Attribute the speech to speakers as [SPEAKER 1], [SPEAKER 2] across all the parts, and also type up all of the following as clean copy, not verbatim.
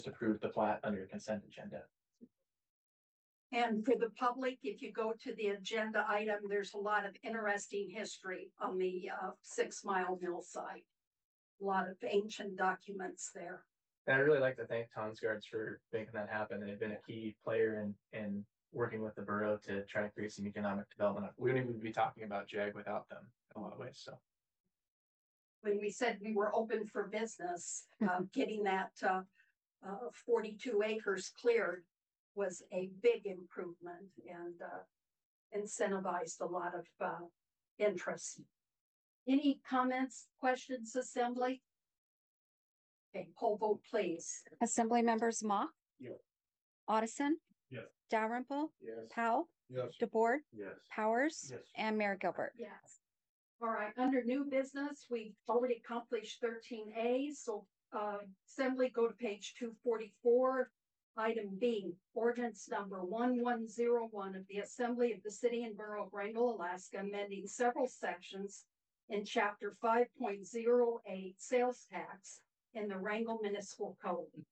[SPEAKER 1] approve the plat under consent agenda.
[SPEAKER 2] And for the public, if you go to the agenda item, there's a lot of interesting history on the 6 Mile Mill site. A lot of ancient documents there.
[SPEAKER 1] And I really like to thank Tonsgaards for making that happen. They've been a key player in working with the borough to try to create some economic development. We wouldn't even be talking about JEG without them in a lot of ways. So
[SPEAKER 2] when we said we were open for business, getting that 42 acres cleared was a big improvement and incentivized a lot of interest. Any comments, questions, Assembly? Okay, poll vote, please.
[SPEAKER 3] Assembly members Mock?
[SPEAKER 4] Yes.
[SPEAKER 3] Addison?
[SPEAKER 4] Yes.
[SPEAKER 3] Dalrymple?
[SPEAKER 4] Yes.
[SPEAKER 3] Powell?
[SPEAKER 4] Yes.
[SPEAKER 3] DeBoer?
[SPEAKER 4] Yes.
[SPEAKER 3] Powers?
[SPEAKER 4] Yes.
[SPEAKER 3] And Mayor Gilbert.
[SPEAKER 2] Yes. All right, under new business, we've already accomplished 13A. So Assembly, go to page 244. Item B, ordinance number 1101 of the Assembly of the City and Borough of Wrangell, Alaska, amending several sections in chapter 5.08 sales tax in the Wrangell Municipal Code.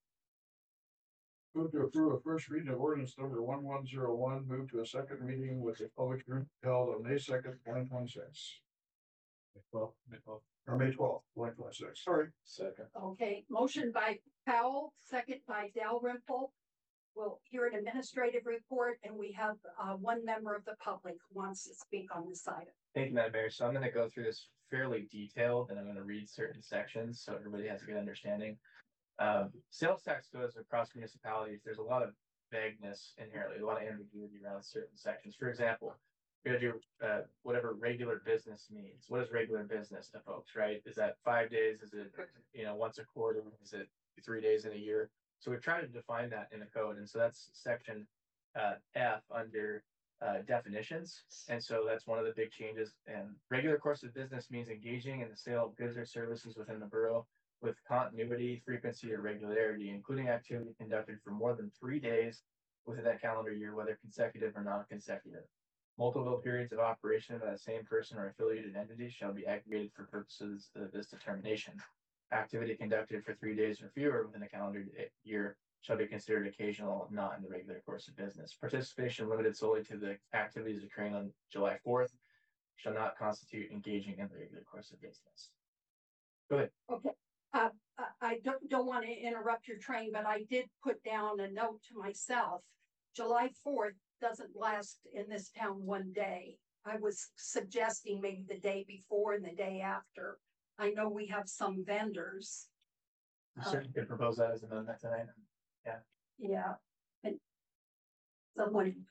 [SPEAKER 4] Move to approve a first reading of ordinance number 1101. Move to a second reading with a public hearing held on May 2nd, 2026. May 12th, or May 12th, 2026. Sorry. Second.
[SPEAKER 2] Okay, motion by Powell, second by Dalrymple. We'll hear an administrative report, and we have one member of the public who wants to speak on this item.
[SPEAKER 1] thank you, Madam Mayor. So I'm going to go through this fairly detailed, and I'm going to read certain sections so everybody has a good understanding. Sales tax goes across municipalities. There's a lot of vagueness inherently, a lot of ambiguity around certain sections. For example, we're going to do whatever regular business means. What is regular business to folks, right? Is that 5 days? Is it, once a quarter? Is it 3 days in a year? So we've tried to define that in the code. And so that's section F under definitions. And so that's one of the big changes. And regular course of business means engaging in the sale of goods or services within the borough with continuity, frequency, or regularity, including activity conducted for more than 3 days within that calendar year, whether consecutive or non-consecutive. Multiple periods of operation by the same person or affiliated entity shall be aggregated for purposes of this determination. Activity conducted for 3 days or fewer within a calendar year shall be considered occasional, not in the regular course of business. Participation limited solely to the activities occurring on July 4th shall not constitute engaging in the regular course of business. Go ahead.
[SPEAKER 2] Okay. I don't want to interrupt your train, but I did put down a note to myself. July 4th doesn't last in this town 1 day. I was suggesting maybe the day before and the day after. I know we have some vendors.
[SPEAKER 1] You certainly could propose that as an amendment tonight.
[SPEAKER 2] Yeah. And someone,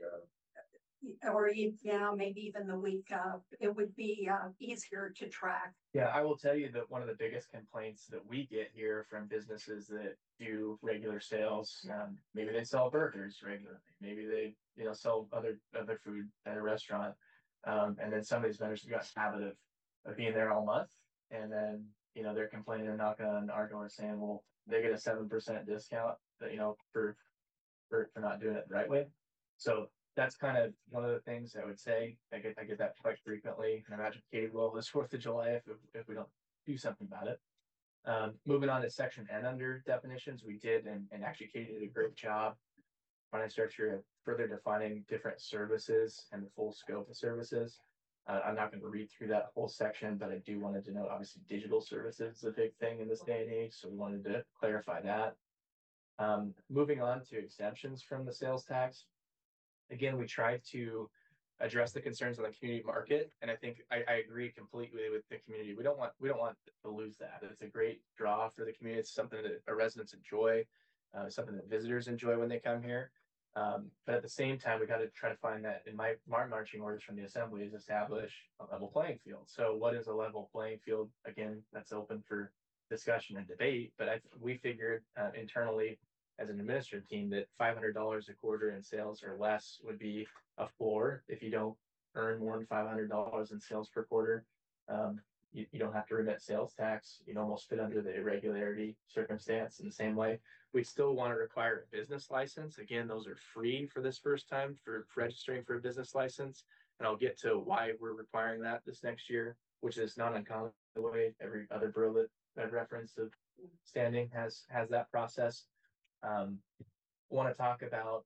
[SPEAKER 2] or maybe even the week of, it would be easier to track.
[SPEAKER 1] Yeah, I will tell you that one of the biggest complaints that we get here from businesses that do regular sales, maybe they sell burgers regularly, maybe they sell other food at a restaurant, and then some of these vendors have got a habit of being there all month, and then they're complaining and knocking on our door saying, well, they get a 7% discount, for not doing it the right way. So that's kind of one of the things I would say. I get that quite frequently, and I imagine Katie will this 4th of July if we don't do something about it. Moving on to section N under definitions, we did, and actually Katie did a great job finding structure, further defining different services and the full scope of services. I'm not going to read through that whole section, but I do want to denote, obviously, digital services is a big thing in this day and age, so we wanted to clarify that. Moving on to exemptions from the sales tax. Again, we tried to address the concerns on the community market, and I think I agree completely with the community. We don't want to lose that. It's a great draw for the community. It's something that our residents enjoy, something that visitors enjoy when they come here. But at the same time, we got to try to find that in my marching orders from the Assembly is establish a level playing field. So what is a level playing field? Again, that's open for discussion and debate, but we figured internally as an administrative team that $500 a quarter in sales or less would be a floor. If you don't earn more than $500 in sales per quarter, you don't have to remit sales tax. You'd almost fit under the irregularity circumstance in the same way. We still want to require a business license. Again, those are free for this first time for registering for a business license. And I'll get to why we're requiring that this next year, which is not uncommon the way every other borough that I've referenced of standing has that process. Want to talk about,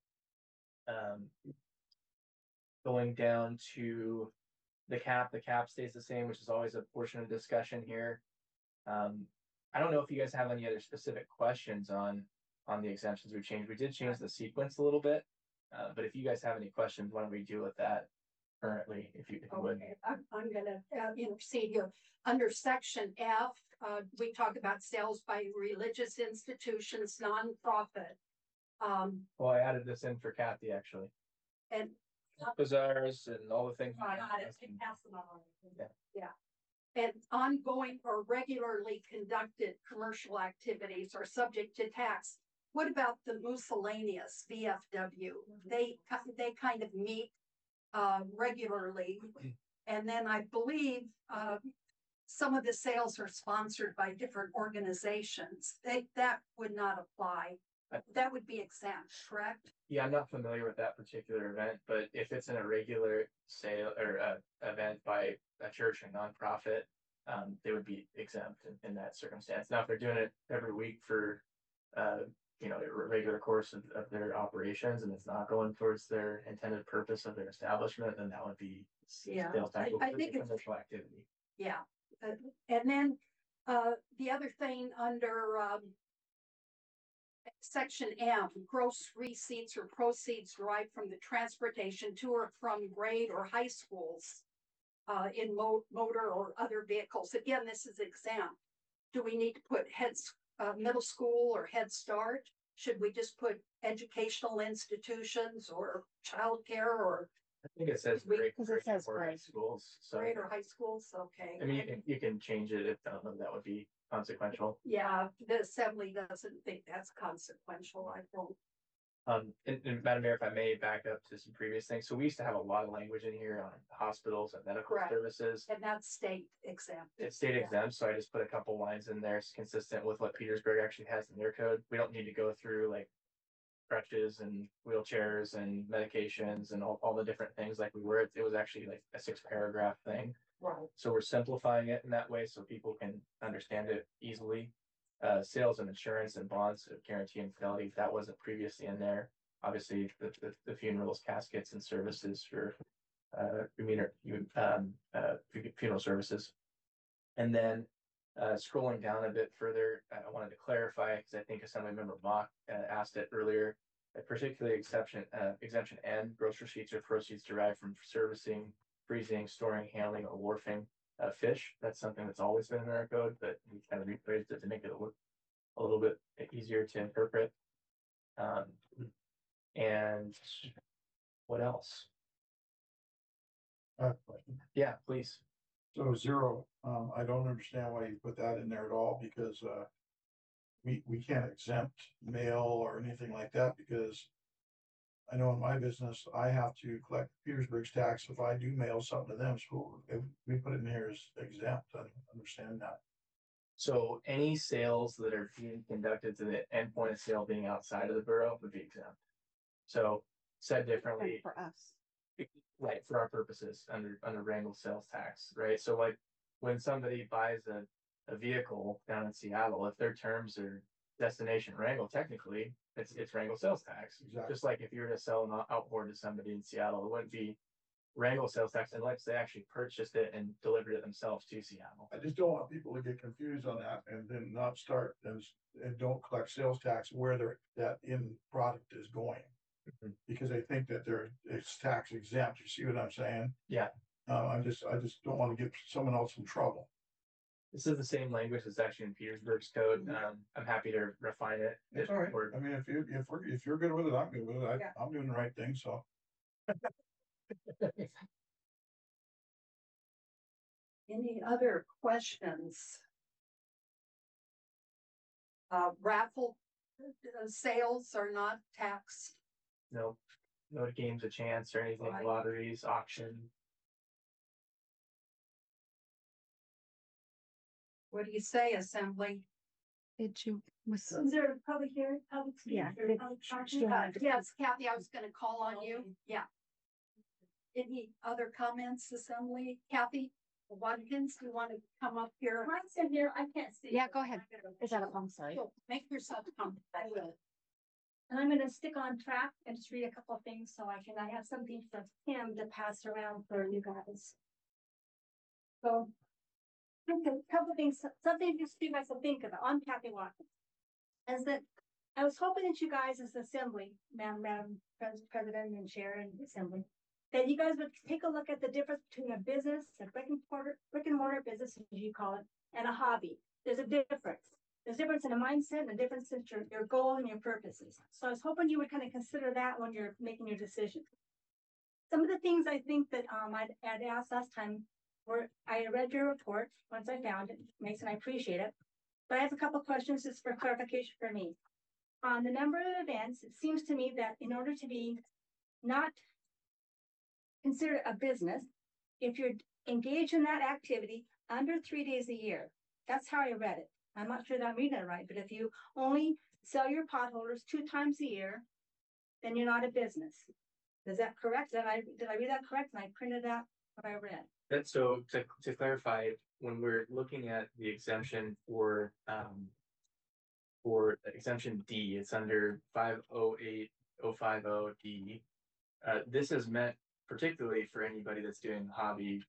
[SPEAKER 1] going down to the cap stays the same, which is always a portion of discussion here. I don't know if you guys have any other specific questions on the exemptions we changed. We did change the sequence a little bit. But if you guys have any questions, why don't we deal with that currently, if you would.
[SPEAKER 2] Okay, I'm gonna intercede here. Under section F, we talk about sales by religious institutions, nonprofit.
[SPEAKER 1] Well, I added this in for Kathy, actually.
[SPEAKER 2] And
[SPEAKER 1] Bazaars and all the things.
[SPEAKER 2] I got it, can pass them on.
[SPEAKER 1] Yeah.
[SPEAKER 2] Yeah. And ongoing or regularly conducted commercial activities are subject to tax. What about the miscellaneous VFW? They kind of meet regularly. And then I believe some of the sales are sponsored by different organizations. That would not apply. That would be exempt, correct?
[SPEAKER 1] Yeah, I'm not familiar with that particular event, but if it's in a regular sale or event by a church or nonprofit, they would be exempt in that circumstance. Now, if they're doing it every week for, a regular course of their operations, and it's not going towards their intended purpose of their establishment, then that would be
[SPEAKER 2] Yeah,
[SPEAKER 1] sales tax.
[SPEAKER 2] I think it's
[SPEAKER 1] commercial activity.
[SPEAKER 2] Yeah, and then the other thing under section M, gross receipts or proceeds derived from the transportation to or from grade or high schools in motor or other vehicles. Again, this is exempt. Do we need to put middle school or Head Start? Should we just put educational institutions or childcare or?
[SPEAKER 1] I think it says
[SPEAKER 2] Because
[SPEAKER 3] it says
[SPEAKER 1] or high
[SPEAKER 3] grade.
[SPEAKER 1] schools, so.
[SPEAKER 2] Grade or high schools, okay.
[SPEAKER 1] I mean, you can change it if that would be consequential.
[SPEAKER 2] Yeah, the assembly doesn't think that's consequential, I don't.
[SPEAKER 1] And Madam Mayor, if I may back up to some previous things. So we used to have a lot of language in here on hospitals and medical
[SPEAKER 2] Correct.
[SPEAKER 1] services.
[SPEAKER 2] And that's state exempt.
[SPEAKER 1] It's state exempt, so I just put a couple lines in there. It's consistent with what Petersburg actually has in their code. We don't need to go through like crutches and wheelchairs and medications and all the different things like we were. It was actually like a 6-paragraph thing.
[SPEAKER 2] Right.
[SPEAKER 1] So we're simplifying it in that way so people can understand it easily. Sales of insurance and bonds of guarantee and fidelity, that wasn't previously in there. Obviously, the funerals, caskets, and services for funeral services. And then scrolling down a bit further, I wanted to clarify because I think Assemblymember Mock asked it earlier. Particularly exemption N, gross receipts or proceeds derived from servicing, freezing, storing, handling, or wharfing fish. That's something that's always been in our code, but we kind of rephrased it to make it look a little bit easier to interpret. And what else? Yeah, please.
[SPEAKER 4] So 0, I don't understand why you put that in there at all, because we can't exempt mail or anything like that, because I know in my business, I have to collect Petersburg's tax if I do mail something to them. So if we put it in here as exempt, I don't understand that.
[SPEAKER 1] So any sales that are being conducted to the end point of sale being outside of the borough would be exempt. So said differently,
[SPEAKER 3] For us.
[SPEAKER 1] right, for our purposes under Wrangell sales tax, right? So like when somebody buys a vehicle down in Seattle, if their terms are destination Wrangell, technically it's Wrangell sales tax.
[SPEAKER 4] Exactly.
[SPEAKER 1] Just like if you were to sell an outboard to somebody in Seattle, it wouldn't be Wrangell sales tax unless they actually purchased it and delivered it themselves to Seattle.
[SPEAKER 4] I just don't want people to get confused on that and then not start and don't collect sales tax where that end product is going.
[SPEAKER 1] Mhm.
[SPEAKER 4] Because they think that it's tax exempt. You see what I'm saying?
[SPEAKER 1] Yeah.
[SPEAKER 4] I just don't want to get someone else in trouble.
[SPEAKER 1] This is the same language that's actually in Petersburg's code. I'm happy to refine it.
[SPEAKER 4] It's all right. I mean, if you're good with it, I'm good with it.
[SPEAKER 2] Yeah.
[SPEAKER 4] I'm doing the right thing, so.
[SPEAKER 2] Any other questions? Raffle sales are not taxed.
[SPEAKER 1] No games of chance or anything,
[SPEAKER 2] Right.
[SPEAKER 1] lotteries, auction.
[SPEAKER 2] What do you say, Assembly?
[SPEAKER 3] Did you?
[SPEAKER 5] Is there a public hearing, public speech?
[SPEAKER 3] Yeah.
[SPEAKER 5] or public comment?
[SPEAKER 2] Yes, Kathy, I was gonna call on you. Yeah. Any other comments, Assembly? Kathy Watkins, do you want to come up here?
[SPEAKER 5] Am I sitting here? I can't see.
[SPEAKER 3] Yeah, go ahead. Is that, I'm sorry.
[SPEAKER 2] So make yourself comfortable.
[SPEAKER 5] And I'm gonna stick on track and just read a couple of things so I have something from him to pass around for you guys. So, okay, a couple of things, something just you guys to think about on Kathy Watkins. Is that I was hoping that you guys as the assembly, Madam President and Chair and Assembly, that you guys would take a look at the difference between a business, a brick and mortar business, as you call it, and a hobby. There's a difference. There's a difference in a mindset and a difference in your goal and your purposes. So I was hoping you would kind of consider that when you're making your decision. Some of the things I think that I'd asked last time were, I read your report once I found it, Mason, I appreciate it. But I have a couple of questions just for clarification for me. On the number of events, it seems to me that in order to be not considered a business, if you're engaged in that activity under 3 days a year, that's how I read it. I'm not sure that I'm reading it right, but if you only sell your potholders 2 times a year, then you're not a business. Is that correct? Did I read that correct? And I printed out what I read.
[SPEAKER 1] That's so to clarify, when we're looking at the exemption for exemption D, it's under 508050D. This is meant particularly for anybody that's doing hobby,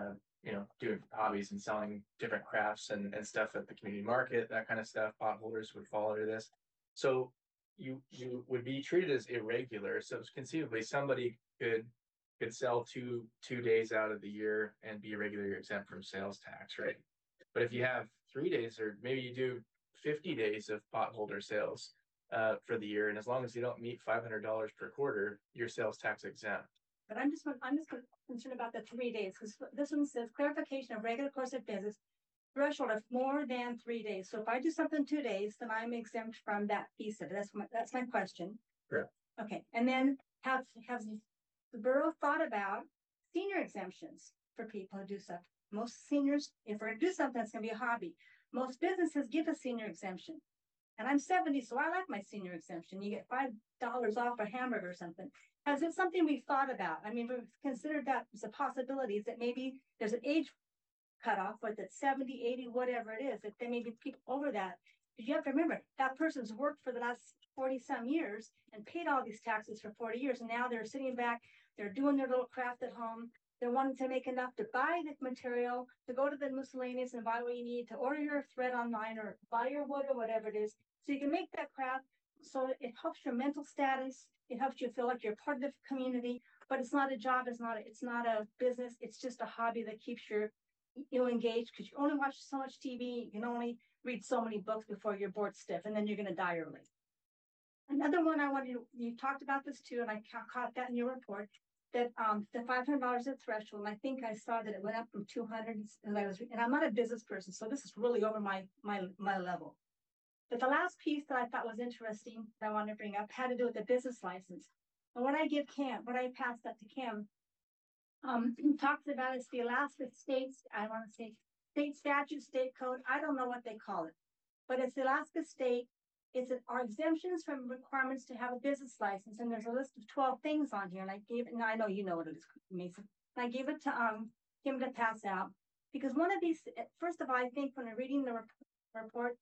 [SPEAKER 1] doing hobbies and selling different crafts and stuff at the community market, that kind of stuff. Potholders would fall under this. So you would be treated as irregular. So conceivably somebody could sell two days out of the year and be regularly exempt from sales tax, right? But if you have 3 days, or maybe you do 50 days of potholder sales for the year, and as long as you don't meet $500 per quarter, you're sales tax exempt.
[SPEAKER 5] But I'm just concerned about the 3 days, because this one says clarification of regular course of business threshold of more than 3 days. So if I do something 2 days, then I'm exempt from that piece of it. That's my question.
[SPEAKER 1] Correct.
[SPEAKER 5] Okay, and then have the borough thought about senior exemptions for people who do stuff? Most seniors, if we're gonna do something that's gonna be a hobby, most businesses give a senior exemption. And I'm 70, so I like my senior exemption. You get $5 off a hamburger or something. Is it something we've thought about? I mean, we've considered that as a possibility, is that maybe there's an age cutoff, whether it's 70, 80, whatever it is, that there may be people over that. Because you have to remember, that person's worked for the last 40 some years and paid all these taxes for 40 years. And now they're sitting back, they're doing their little craft at home. They're wanting to make enough to buy the material, to go to the miscellaneous and buy what you need, to order your thread online or buy your wood or whatever it is. So you can make that craft so it helps your mental status. It helps you feel like you're part of the community, but it's not a job. It's not a business. It's just a hobby that keeps you engaged, because you only watch so much TV. You can only read so many books before you're bored stiff, and then you're going to die early. Another one you talked about this too, and I caught that in your report, that the $500 is a threshold. And I think I saw that it went up from 200, and I'm not a business person, so this is really over my level. But the last piece that I thought was interesting that I want to bring up had to do with the business license. And what I pass that to Kim, talks about is the Alaska states, I want to say state statute, state code. I don't know what they call it, but it's the Alaska state. Our exemptions from requirements to have a business license. And there's a list of 12 things on here. And I gave it, and I know you know what it is, Mason. And I gave it to Kim to pass out, because one of these, first of all, I think when I'm reading the report,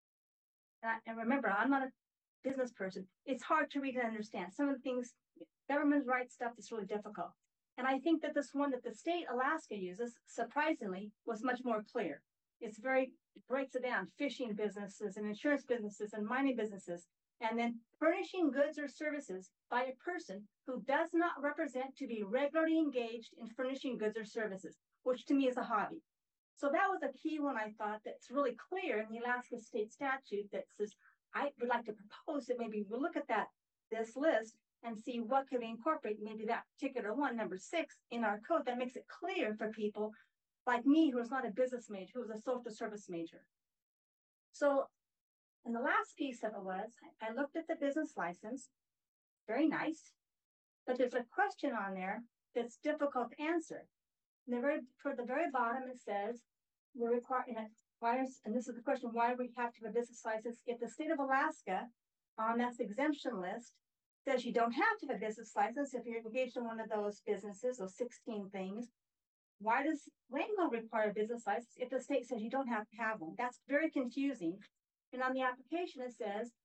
[SPEAKER 5] and remember, I'm not a business person, it's hard to read and understand. Some of the things, government rights stuff is really difficult. And I think that this one that the state Alaska uses, surprisingly, was much more clear. It breaks it down, fishing businesses and insurance businesses and mining businesses, and then furnishing goods or services by a person who does not represent to be regularly engaged in furnishing goods or services, which to me is a hobby. So that was a key one I thought that's really clear in the Alaska state statute that says, I would like to propose that maybe we'll look at this list and see what can we incorporate, maybe that particular one, number 6, in our code that makes it clear for people like me, who is not a business major, who is a social service major. So, and the last piece of it was, I looked at the business license, very nice, but there's a question on there that's difficult to answer. Toward the very bottom, it says, we're required, and this is the question, why we have to have a business license if the state of Alaska on that exemption list says you don't have to have a business license if you're engaged in one of those businesses, those 16 things. Why does Wrangell require a business license if the state says you don't have to have one? That's very confusing. And on the application, it says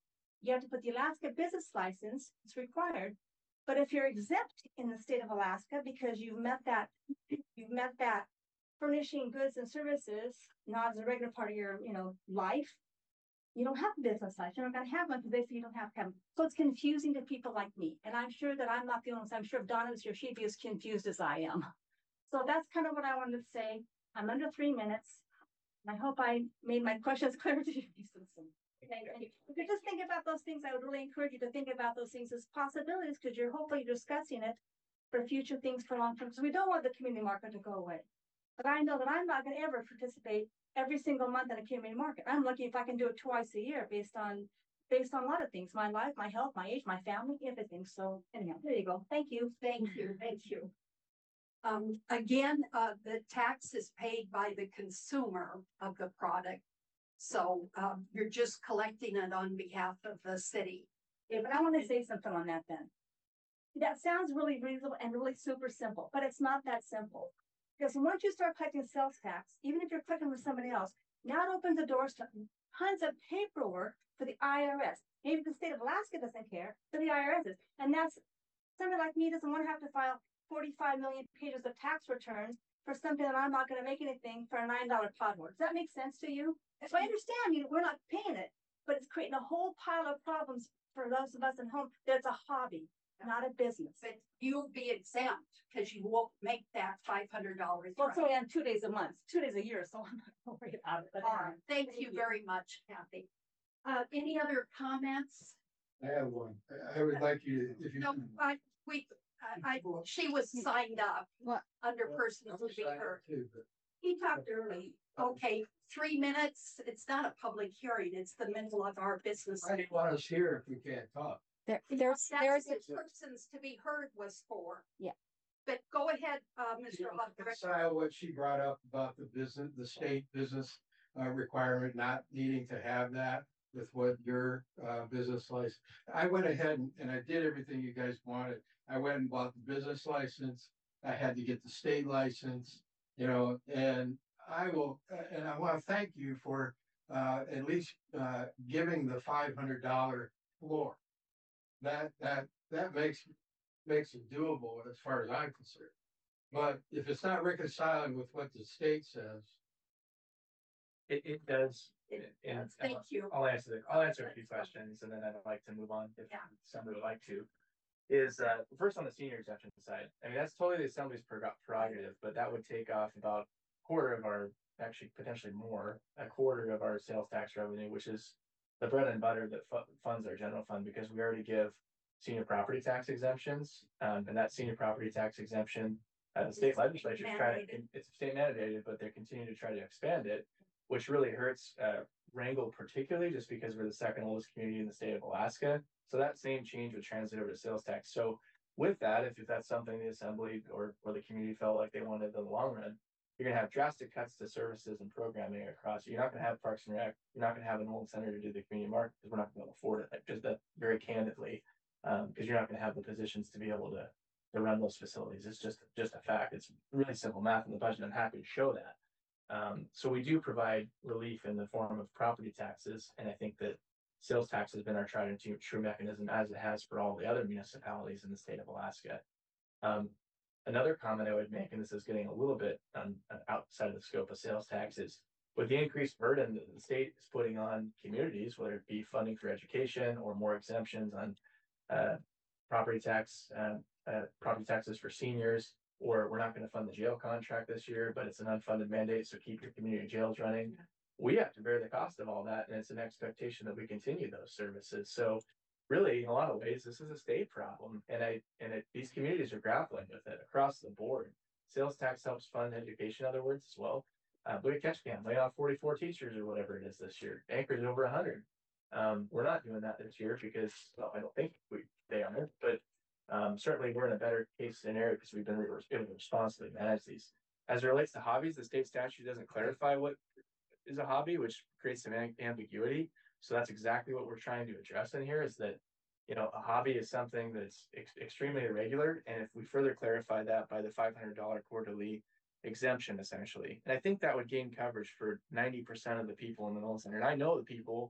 [SPEAKER 5] you have to put the Alaska business license, it's required. But if you're exempt in the state of Alaska because you've met that furnishing goods and services, not as a regular part of your, life, you don't have a business license. You're not going to have one because they say you don't have to have them. So it's confusing to people like me. And I'm sure that I'm not the only one. I'm sure if Donna was here, she'd be as confused as I am. So that's kind of what I wanted to say. I'm under 3 minutes. I hope I made my questions clear to you. Thank you. If you just think about those things, I would really encourage you to think about those things as possibilities because you're hopefully discussing it for future things for long term. So we don't want the community market to go away. But I know that I'm not going to ever participate every single month in a community market. I'm lucky if I can do it twice a year based on a lot of things, my life, my health, my age, my family, everything. So anyhow, there you go. Thank you.
[SPEAKER 2] Thank you, thank you. Again, the tax is paid by the consumer of the product. So, you're just collecting it on behalf of the city.
[SPEAKER 5] Yeah, but I want to say something on that then. That sounds really reasonable and really super simple, but it's not that simple. Because once you start collecting sales tax, even if you're collecting with somebody else, now it opens the doors to tons of paperwork for the IRS. Maybe the state of Alaska doesn't care, but the IRS is. And that's somebody like me doesn't want to have to file 45 million pages of tax returns for something that I'm not going to make anything for a $9 potboard. Does that make sense to you? So I understand we're not paying it, but it's creating a whole pile of problems for those of us at home. That's a hobby, not a business.
[SPEAKER 2] But you'll be exempt because you won't make that $500.
[SPEAKER 5] Well, it's only on 2 days a month, 2 days a year, so I'm not worried about it. But
[SPEAKER 2] All right. Thank you very much, Kathy. Any other comments?
[SPEAKER 4] I have one. I would like you, if you.
[SPEAKER 2] No, she was signed up
[SPEAKER 3] What?
[SPEAKER 2] under persons to be heard. He talked early. Okay, 3 minutes. It's not a public hearing. It's the middle of our business.
[SPEAKER 4] Why do you want us here if we can't talk?
[SPEAKER 3] There's
[SPEAKER 2] That's what persons to be heard was for.
[SPEAKER 3] Yeah.
[SPEAKER 2] But go ahead, Mr. Hubbard.
[SPEAKER 4] Reconcile what she brought up about the business, the state business requirement, not needing to have that with what your business license. I went ahead and I did everything you guys wanted. I went and bought the business license. I had to get the state license, and I want to thank you for at least giving the $500 floor. That makes it doable as far as I'm concerned. But if it's not reconciling with what the state says.
[SPEAKER 1] It does. And
[SPEAKER 2] Thank you.
[SPEAKER 1] I'll answer a few questions and then I'd like to move on if
[SPEAKER 2] Yeah.
[SPEAKER 1] somebody would like to. Is first on the senior exemption side. I mean, that's totally the Assembly's prerogative, but that would take off about a quarter of our, actually potentially more, a quarter of our sales tax revenue, which is the bread and butter that funds our general fund, because we already give senior property tax exemptions, and that senior property tax exemption, the state legislature is trying to, it's state mandated, but they're continuing to try to expand it, which really hurts Wrangell particularly, just because we're the second oldest community in the state of Alaska. So that same change would translate over to sales tax. So with that, if that's something the Assembly or the community felt like they wanted in the long run, you're going to have drastic cuts to services and programming across. You're not going to have Parks and Rec. You're not going to have an old center to do the community market because we're not going to be able to afford it. Like, just that very candidly, because you're not going to have the positions to be able to run those facilities. It's just a fact. It's really simple math in the budget. I'm happy to show that. So we do provide relief in the form of property taxes, and I think that sales tax has been our tried and true mechanism, as it has for all the other municipalities in the state of Alaska. Another comment I would make, and this is getting a little bit outside of the scope of sales tax, is with the increased burden that the state is putting on communities, whether it be funding for education or more exemptions on property taxes for seniors, or we're not going to fund the jail contract this year, but it's an unfunded mandate, so keep your community jails running. We have to bear the cost of all that, and it's an expectation that we continue those services. So really, in a lot of ways, this is a state problem, and these communities are grappling with it across the board. Sales tax helps fund education, in other words, as well. Look at Ketchikan, laid off 44 teachers or whatever it is this year. Anchorage over 100. We're not doing that this year because, well, I don't think they are, but certainly we're in a better case scenario because we've been able to responsibly manage these. As it relates to hobbies, the state statute doesn't clarify what is a hobby, which creates some ambiguity. So that's exactly what we're trying to address in here, is that, a hobby is something that's extremely irregular. And if we further clarify that by the $500 quarterly exemption, essentially, and I think that would gain coverage for 90% of the people in the Millen Center. And I know the people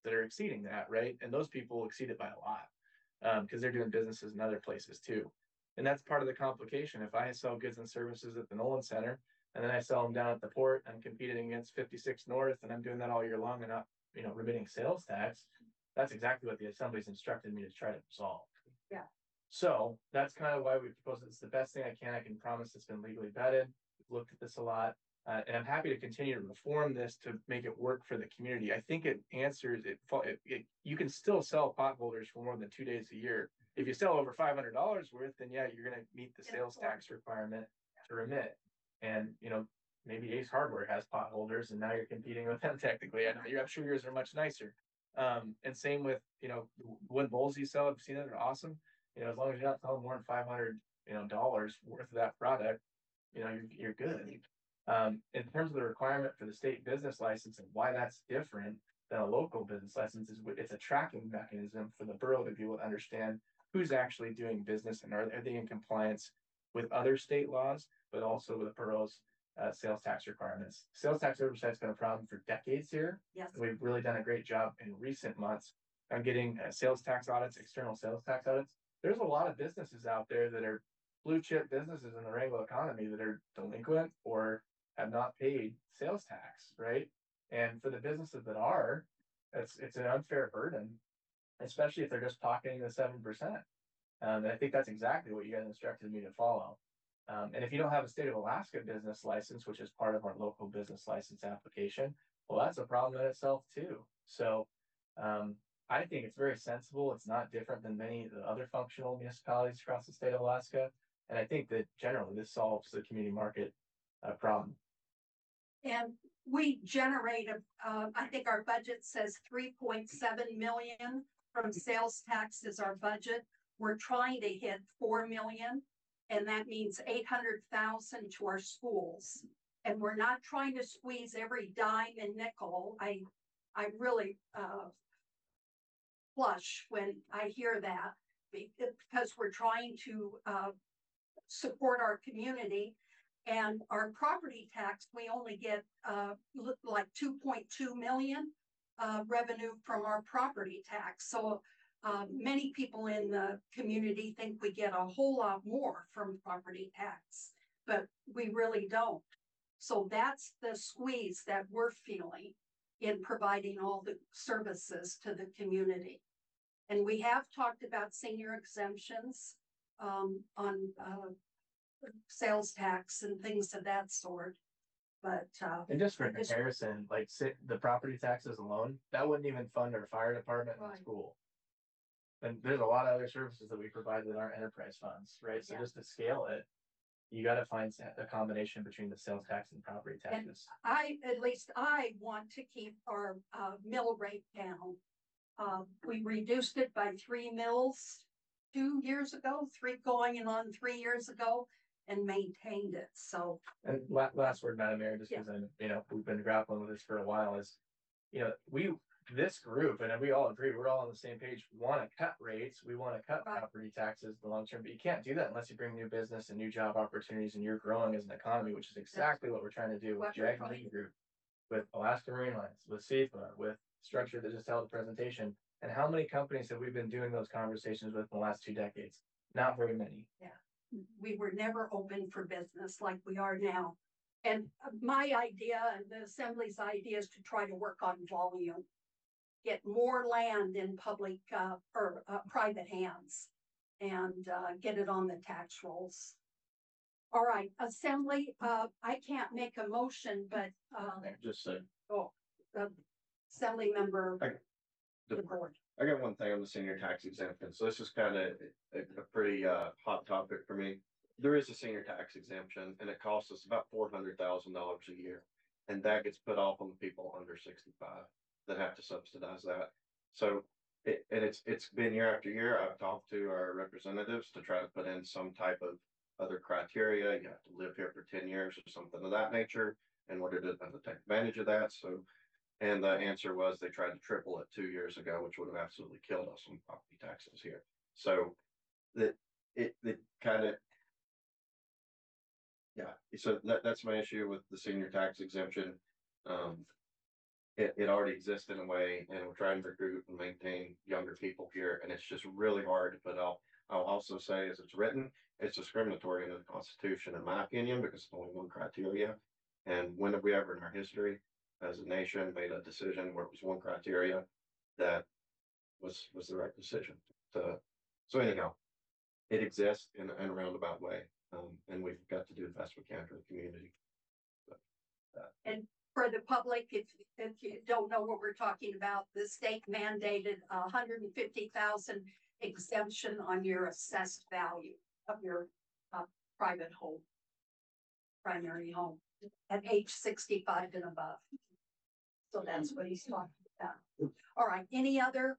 [SPEAKER 1] that are exceeding that, right? And those people exceed it by a lot. Because they're doing businesses in other places too. And that's part of the complication. If I sell goods and services at the Nolan Center and then I sell them down at the port, I'm competing against 56 North and I'm doing that all year long and not, remitting sales tax. That's exactly what the assembly's instructed me to try to resolve.
[SPEAKER 2] Yeah.
[SPEAKER 1] So that's kind of why we propose it's the best thing I can. I can promise it's been legally vetted. We've looked at this a lot. And I'm happy to continue to reform this to make it work for the community. I think it answers it. You can still sell potholders for more than 2 days a year. If you sell over $500 worth, then yeah, you're going to meet the sales tax requirement to remit. And maybe Ace Hardware has potholders, and now you're competing with them technically. I'm sure yours are much nicer. And same with wooden bowls you sell. I've seen it; they're awesome. As long as you're not selling more than $500 dollars worth of that product, you're good. In terms of the requirement for the state business license and why that's different than a local business license is it's a tracking mechanism for the borough to be able to understand who's actually doing business and are they in compliance with other state laws, but also with the borough's sales tax requirements. Sales tax oversight's been a problem for decades here.
[SPEAKER 2] Yes.
[SPEAKER 1] We've really done a great job in recent months on getting sales tax audits, external sales tax audits. There's a lot of businesses out there that are blue chip businesses in the Wrangell economy that are delinquent or have not paid sales tax, right? And for the businesses that are, it's an unfair burden, especially if they're just pocketing the 7%. And I think that's exactly what you guys instructed me to follow. And if you don't have a state of Alaska business license, which is part of our local business license application, well, that's a problem in itself too. So I think it's very sensible. It's not different than many of the other functional municipalities across the state of Alaska. And I think that generally this solves the community market problem.
[SPEAKER 2] And we generate, I think our budget says 3.7 million from sales tax is our budget. We're trying to hit 4 million, and that means 800,000 to our schools. And we're not trying to squeeze every dime and nickel. I really blush when I hear that because we're trying to support our community. And our property tax, we only get like 2.2 million revenue from our property tax. So many people in the community think we get a whole lot more from property tax, but we really don't. So that's the squeeze that we're feeling in providing all the services to the community. And we have talked about senior exemptions on sales tax and things of that sort. But
[SPEAKER 1] and just for comparison, like the property taxes alone, that wouldn't even fund our fire department and school. And there's a lot of other services that we provide that aren't enterprise funds, right? So just to scale it, you got to find a combination between the sales tax and property taxes.
[SPEAKER 2] And at least I want to keep our mill rate down. We reduced it by 3 mills 2 years ago, 3 going on 3 years ago, and maintained it. So,
[SPEAKER 1] and last word, Madam Mayor, just because we've been grappling with this for a while, is this group, and we all agree, we're all on the same page, want to cut rates, we want to cut property taxes in the long term, but you can't do that unless you bring new business and new job opportunities and you're growing as an economy, which is exactly what we're trying to do with JAG Lead Group, with Alaska Marine Lines, with SEPA, with Structure that just held a presentation. And how many companies have we been doing those conversations with in the last 2 decades? Not very many.
[SPEAKER 2] Yeah. We were never open for business like we are now. And my idea and the Assembly's idea is to try to work on volume, get more land in public or private hands and get it on the tax rolls. All right, Assembly, I can't make a motion, but
[SPEAKER 6] just say,
[SPEAKER 2] Assembly member, the board.
[SPEAKER 6] I got one thing on the senior tax exemption. So this is kind of a pretty hot topic for me. There is a senior tax exemption and it costs us about $400,000 a year. And that gets put off on the people under 65 that have to subsidize that. So it's been year after year. I've talked to our representatives to try to put in some type of other criteria. You have to live here for 10 years or something of that nature in order to take advantage of that. So, and the answer was they tried to triple it 2 years ago, which would have absolutely killed us on property taxes here. So that it kind of, yeah. So that's my issue with the senior tax exemption. it already exists in a way, and we're trying to recruit and maintain younger people here, and it's just really hard to put out. I'll also say, as it's written, it's discriminatory in the Constitution, in my opinion, because it's only one criteria. And when have we ever in our history, as a nation, made a decision where it was one criteria that was the right decision? So anyhow, it exists in a roundabout way, and we've got to do the best we can for the community.
[SPEAKER 2] And for the public, if you don't know what we're talking about, the state mandated 150,000 exemption on your assessed value of your private home, primary home, at age 65 and above. So that's what he's talking about. All right, any other?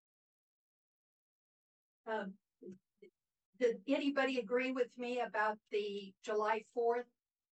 [SPEAKER 2] Did anybody agree with me about the July 4th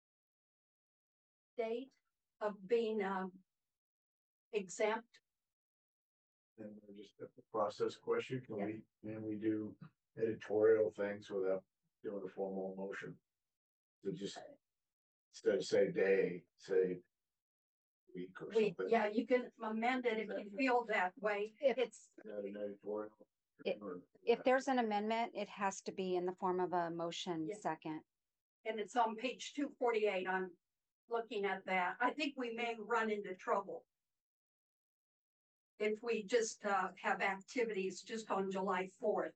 [SPEAKER 2] date of being exempt?
[SPEAKER 4] And just a process question, can we do editorial things without doing a formal motion? To just, instead of say day, say week or something.
[SPEAKER 2] Yeah, you can amend it if you feel that way. It's
[SPEAKER 4] Not an editorial.
[SPEAKER 3] If there's an amendment, it has to be in the form of a motion
[SPEAKER 2] Yeah.
[SPEAKER 3] second.
[SPEAKER 2] and it's on page 248. I'm looking at that. I think we may run into trouble if we just have activities just on July 4th.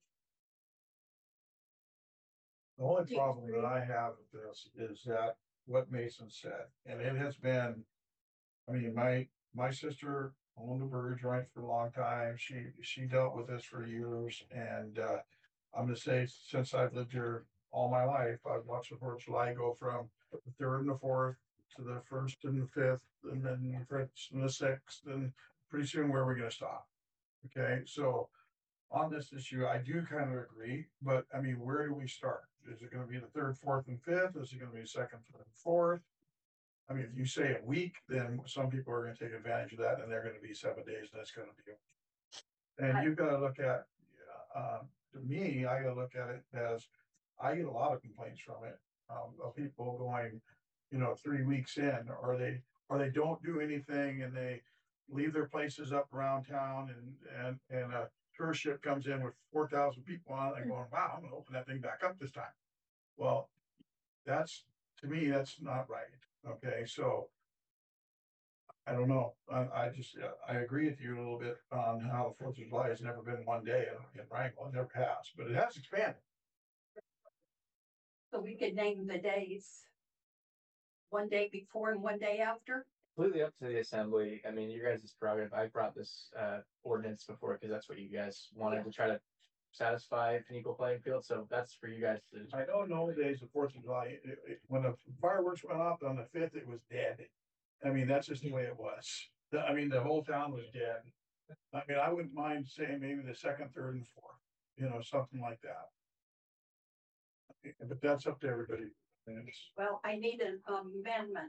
[SPEAKER 4] The only problem that I have with this is that what Mason said, and it has been, I mean, my sister owned a burger joint for a long time. She dealt with this for years, and I'm gonna say, since I've lived here all my life, I've watched the 4th of July go from the 3rd and the 4th to the 1st and the 5th, and then the 1st and the 6th, and pretty soon where are we gonna stop? Okay, so on this issue, I do kind of agree, but I mean, where do we start? Is it gonna be the 3rd, 4th, and 5th? Is it gonna be 2nd, 3rd, and 4th? I mean, if you say a week, then some people are gonna take advantage of that, and they're gonna be 7 days, and that's gonna be. And you've gotta look at, to me, I gotta look at it as, I get a lot of complaints from it, of people going, 3 weeks in, or they don't do anything, and they leave their places up around town, and a tourist ship comes in with 4,000 people on it, and going, wow, I'm gonna open that thing back up this time. Well, to me, that's not right. Okay, so I don't know. I agree with you a little bit on how the 4th of July has never been one day in Wrangell. It never has, but it has expanded.
[SPEAKER 2] So we could name the days. One day before and one day after.
[SPEAKER 1] Completely up to the assembly. I mean, you guys' prerogative. I brought this ordinance before because that's what you guys wanted to try to satisfy an equal playing field. So that's for you guys to.
[SPEAKER 4] I know in the old days, the 4th of July, when the fireworks went off on the 5th, it was dead. I mean, that's just the way it was. I mean, the whole town was dead. I mean, I wouldn't mind saying maybe the 2nd, 3rd, and 4th, something like that. But that's up to everybody.
[SPEAKER 2] Well, I need an amendment.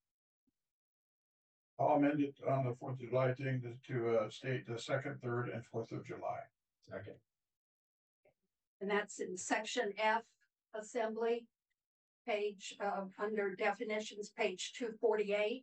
[SPEAKER 4] I'll amend it on the 4th of July thing to state the 2nd, 3rd, and 4th of July.
[SPEAKER 1] Second.
[SPEAKER 2] And that's in section F, assembly, page, under definitions, page 248.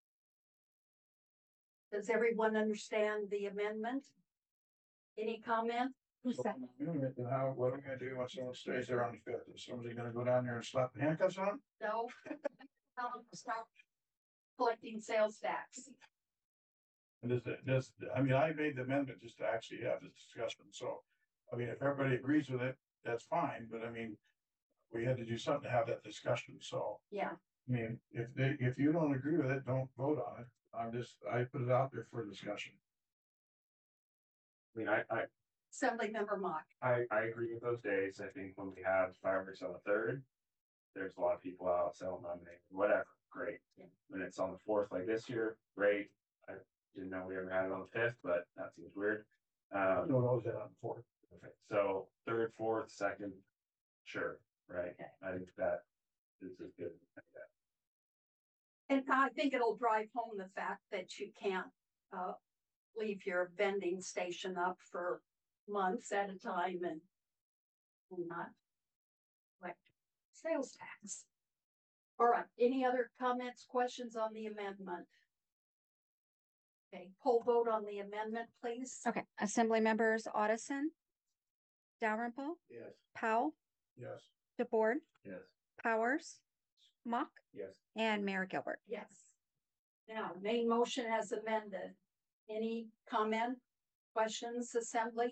[SPEAKER 2] Does everyone understand the amendment? Any comment?
[SPEAKER 4] What am I gonna do when someone stays there on the 5th? Is somebody gonna go down there and slap the handcuffs on?
[SPEAKER 2] No. Tell them to stop collecting sales tax.
[SPEAKER 4] And I made the amendment just to actually have this discussion, so, I mean, if everybody agrees with it, that's fine, but I mean, we had to do something to have that discussion, so.
[SPEAKER 2] Yeah.
[SPEAKER 4] I mean, if you don't agree with it, don't vote on it. I put it out there for discussion.
[SPEAKER 7] I mean,
[SPEAKER 2] Assembly member Mock.
[SPEAKER 7] I agree with those days. I think when we have fireworks on the 3rd, there's a lot of people out selling lemonade, whatever, great.
[SPEAKER 2] Yeah.
[SPEAKER 7] When it's on the 4th, like this year, great. I didn't know we ever had it on the 5th, but that seems weird.
[SPEAKER 4] No one knows that on the 4th.
[SPEAKER 7] Okay, so 3rd, 4th, 2nd, sure, right?
[SPEAKER 2] Okay.
[SPEAKER 7] I think that is good.
[SPEAKER 2] And I think it'll drive home the fact that you can't leave your vending station up for months at a time and not collect sales tax. All right, any other comments, questions on the amendment? Okay, poll vote on the amendment, please.
[SPEAKER 3] Okay, Assembly members Addison, Dalrymple,
[SPEAKER 4] Yes.
[SPEAKER 3] Powell,
[SPEAKER 4] Yes.
[SPEAKER 3] DeBoard,
[SPEAKER 6] Yes.
[SPEAKER 3] Powers, Mock,
[SPEAKER 7] Yes.
[SPEAKER 3] and Mayor Gilbert.
[SPEAKER 2] Yes. Now, main motion as amended. Any comment, questions, Assembly?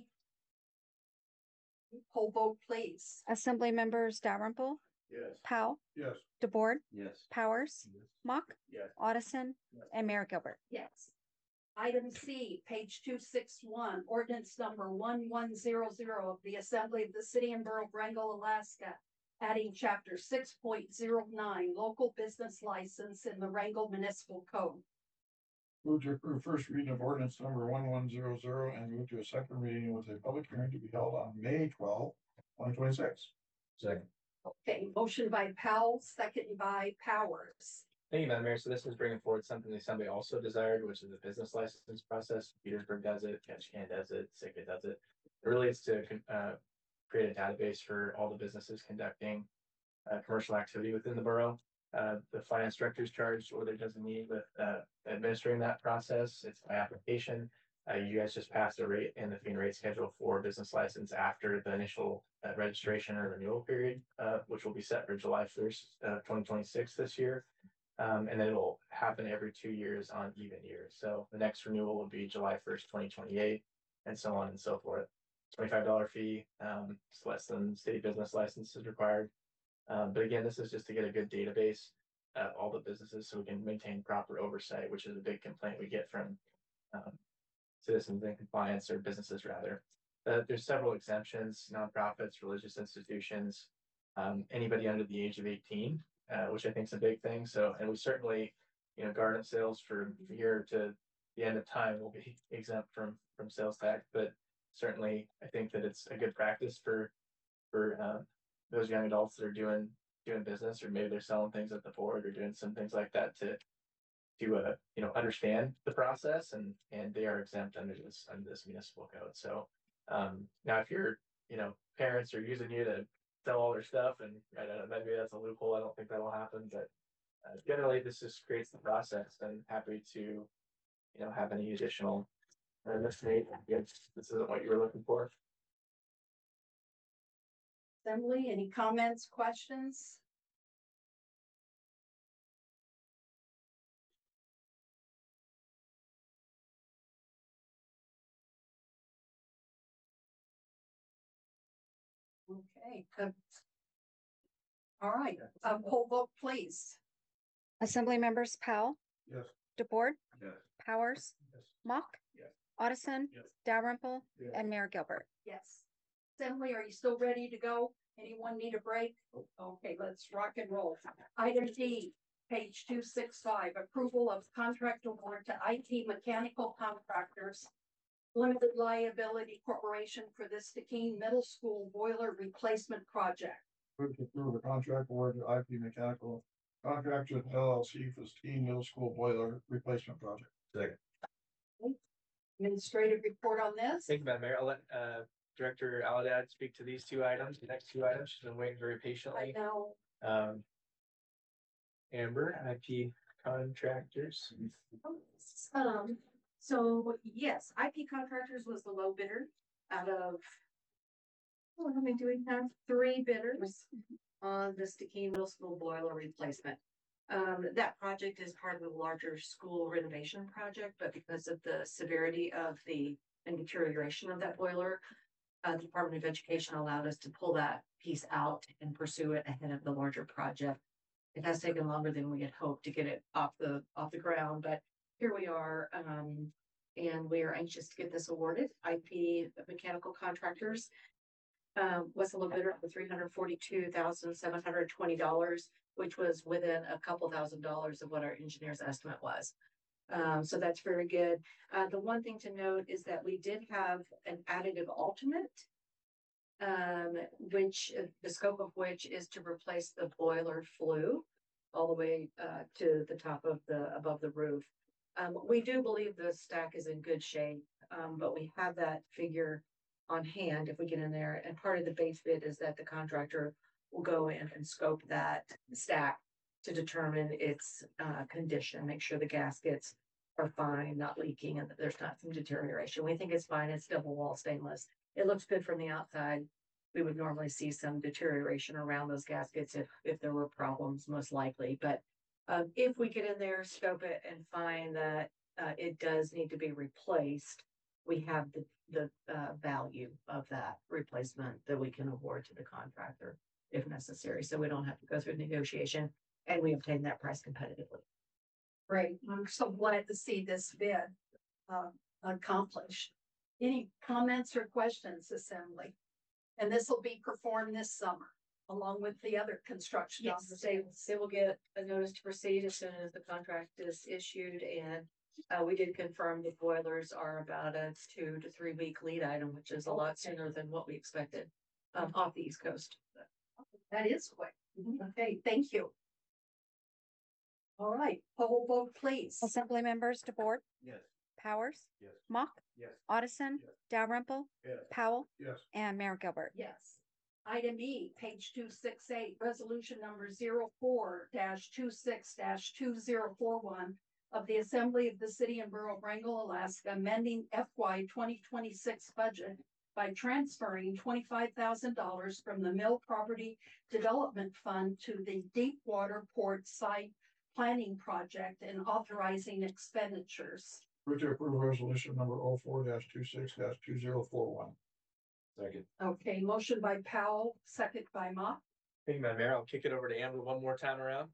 [SPEAKER 2] Poll vote, please.
[SPEAKER 3] Assembly members Dalrymple,
[SPEAKER 4] Yes.
[SPEAKER 3] Powell,
[SPEAKER 4] Yes.
[SPEAKER 3] DeBoard,
[SPEAKER 6] Yes.
[SPEAKER 3] Powers, Mock,
[SPEAKER 7] Yes.
[SPEAKER 3] Addison, and Mayor Gilbert.
[SPEAKER 2] Yes. Item C, page 261, ordinance number 1100 of the Assembly of the City and Borough of Wrangell, Alaska, adding chapter 6.09, local business license in the Wrangell Municipal Code.
[SPEAKER 4] Move to approve first reading of ordinance number 1100 and move to a second reading with a public hearing to be held on May 12th, 2026. Second.
[SPEAKER 2] Okay, motion by Powell, second by Powers.
[SPEAKER 1] Thank you, Madam Mayor. So this is bringing forward something the Assembly also desired, which is the business license process. Petersburg does it, Ketchikan does it, Sitka does it. It really is to create a database for all the businesses conducting commercial activity within the borough. The finance director is charged or their designee with administering that process. It's by application. You guys just passed a rate in the fee and rate schedule for business license after the initial registration or renewal period, which will be set for July 1st, 2026 this year. And then it'll happen every 2 years on even years. So the next renewal will be July 1st, 2028, and so on and so forth. $25 fee, it's less than state business license is required. But again, this is just to get a good database of all the businesses so we can maintain proper oversight, which is a big complaint we get from citizens in compliance or businesses rather. There's several exemptions, nonprofits, religious institutions, anybody under the age of 18. Which I think is a big thing. So, and we certainly, garden sales from here to the end of time will be exempt from sales tax. But certainly, I think that it's a good practice for those young adults that are doing business, or maybe they're selling things at the board or doing some things like that to understand the process, and they are exempt under this municipal code. So now, if your parents are using you to sell all their stuff, and maybe that's a loophole. I don't think that'll happen, but generally this just creates the process. And happy to have any additional information if this isn't what you were looking for.
[SPEAKER 2] Assembly, any comments, questions? Okay. All right, poll vote, please.
[SPEAKER 3] Assembly members Powell,
[SPEAKER 4] Yes.
[SPEAKER 3] DeBoard,
[SPEAKER 6] Yes.
[SPEAKER 3] Powers,
[SPEAKER 4] Yes.
[SPEAKER 3] Mock,
[SPEAKER 4] Yes.
[SPEAKER 3] Addison,
[SPEAKER 4] Yes.
[SPEAKER 3] Dalrymple,
[SPEAKER 4] Yes.
[SPEAKER 3] and Mayor Gilbert.
[SPEAKER 2] Yes. Assembly, are you still ready to go? Anyone need a break? Okay, let's rock and roll. Item D, page 265, approval of contract award to IT Mechanical Contractors Limited Liability Corporation for the Stikine Middle School Boiler Replacement Project.
[SPEAKER 4] Move to approve a contract award to IP Mechanical Contractors LLC for the Stikine Middle School Boiler Replacement Project. Second.
[SPEAKER 2] Administrative report on this.
[SPEAKER 1] Thank you, Madam Mayor. I'll let Director Aladad speak to these two items, the next two items. She's been waiting very
[SPEAKER 2] I
[SPEAKER 1] patiently.
[SPEAKER 2] know.
[SPEAKER 1] Amber, IP contractors.
[SPEAKER 5] So yes, IP Contractors was the low bidder out of. How many do we have? 3 bidders on the Stikine Middle School boiler replacement. That project is part of a larger school renovation project, but because of the severity of the and deterioration of that boiler, the Department of Education allowed us to pull that piece out and pursue it ahead of the larger project. It has taken longer than we had hoped to get it off the ground, but here we are, and we are anxious to get this awarded. IP Mechanical Contractors was a little bidder for $342,720, which was within a couple $1,000s of what our engineer's estimate was. So that's very good. The one thing to note is that we did have an additive alternate, which the scope of which is to replace the boiler flue all the way to the top of above the roof. We do believe the stack is in good shape, but we have that figure on hand if we get in there. And part of the base bid is that the contractor will go in and scope that stack to determine its condition, make sure the gaskets
[SPEAKER 8] are fine, not leaking, and that there's not some deterioration. We think it's fine. It's double wall stainless. It looks good from the outside. We would normally see some deterioration around those gaskets if there were problems, most likely. But if we get in there, scope it, and find that it does need to be replaced, we have the value of that replacement that we can award to the contractor if necessary. So we don't have to go through negotiation, and we obtain that price competitively.
[SPEAKER 2] Great, I'm so glad to see this bid accomplished. Any comments or questions, Assembly? And this will be performed this summer, along with the other construction. on the table.
[SPEAKER 8] They will get a notice to proceed as soon as the contract is issued, and we did confirm the boilers are about a 2 to 3 week lead item, which is a lot sooner than what we expected off the East Coast.
[SPEAKER 2] That is quick. Okay, thank you. All right, poll vote, please.
[SPEAKER 3] Assembly members DeBoer,
[SPEAKER 4] Yes.
[SPEAKER 3] Powers,
[SPEAKER 4] Yes.
[SPEAKER 3] Mock,
[SPEAKER 4] Yes.
[SPEAKER 3] Audison,
[SPEAKER 4] Yes.
[SPEAKER 3] Dalrymple,
[SPEAKER 4] Yes.
[SPEAKER 3] Powell,
[SPEAKER 4] Yes.
[SPEAKER 3] and Mayor Gilbert.
[SPEAKER 2] Yes. Item E, page 268, resolution number 04-26-2041 of the Assembly of the City and Borough of Wrangell, Alaska, amending FY 2026 budget by transferring $25,000 from the Mill Property Development Fund to the Deepwater Port Site Planning Project and authorizing expenditures.
[SPEAKER 4] Move to approve resolution number 04-26-2041. Second.
[SPEAKER 2] Okay, motion by Powell, second by Mott.
[SPEAKER 1] Thank you, Madam Mayor. I'll kick it over to Amber one more time around.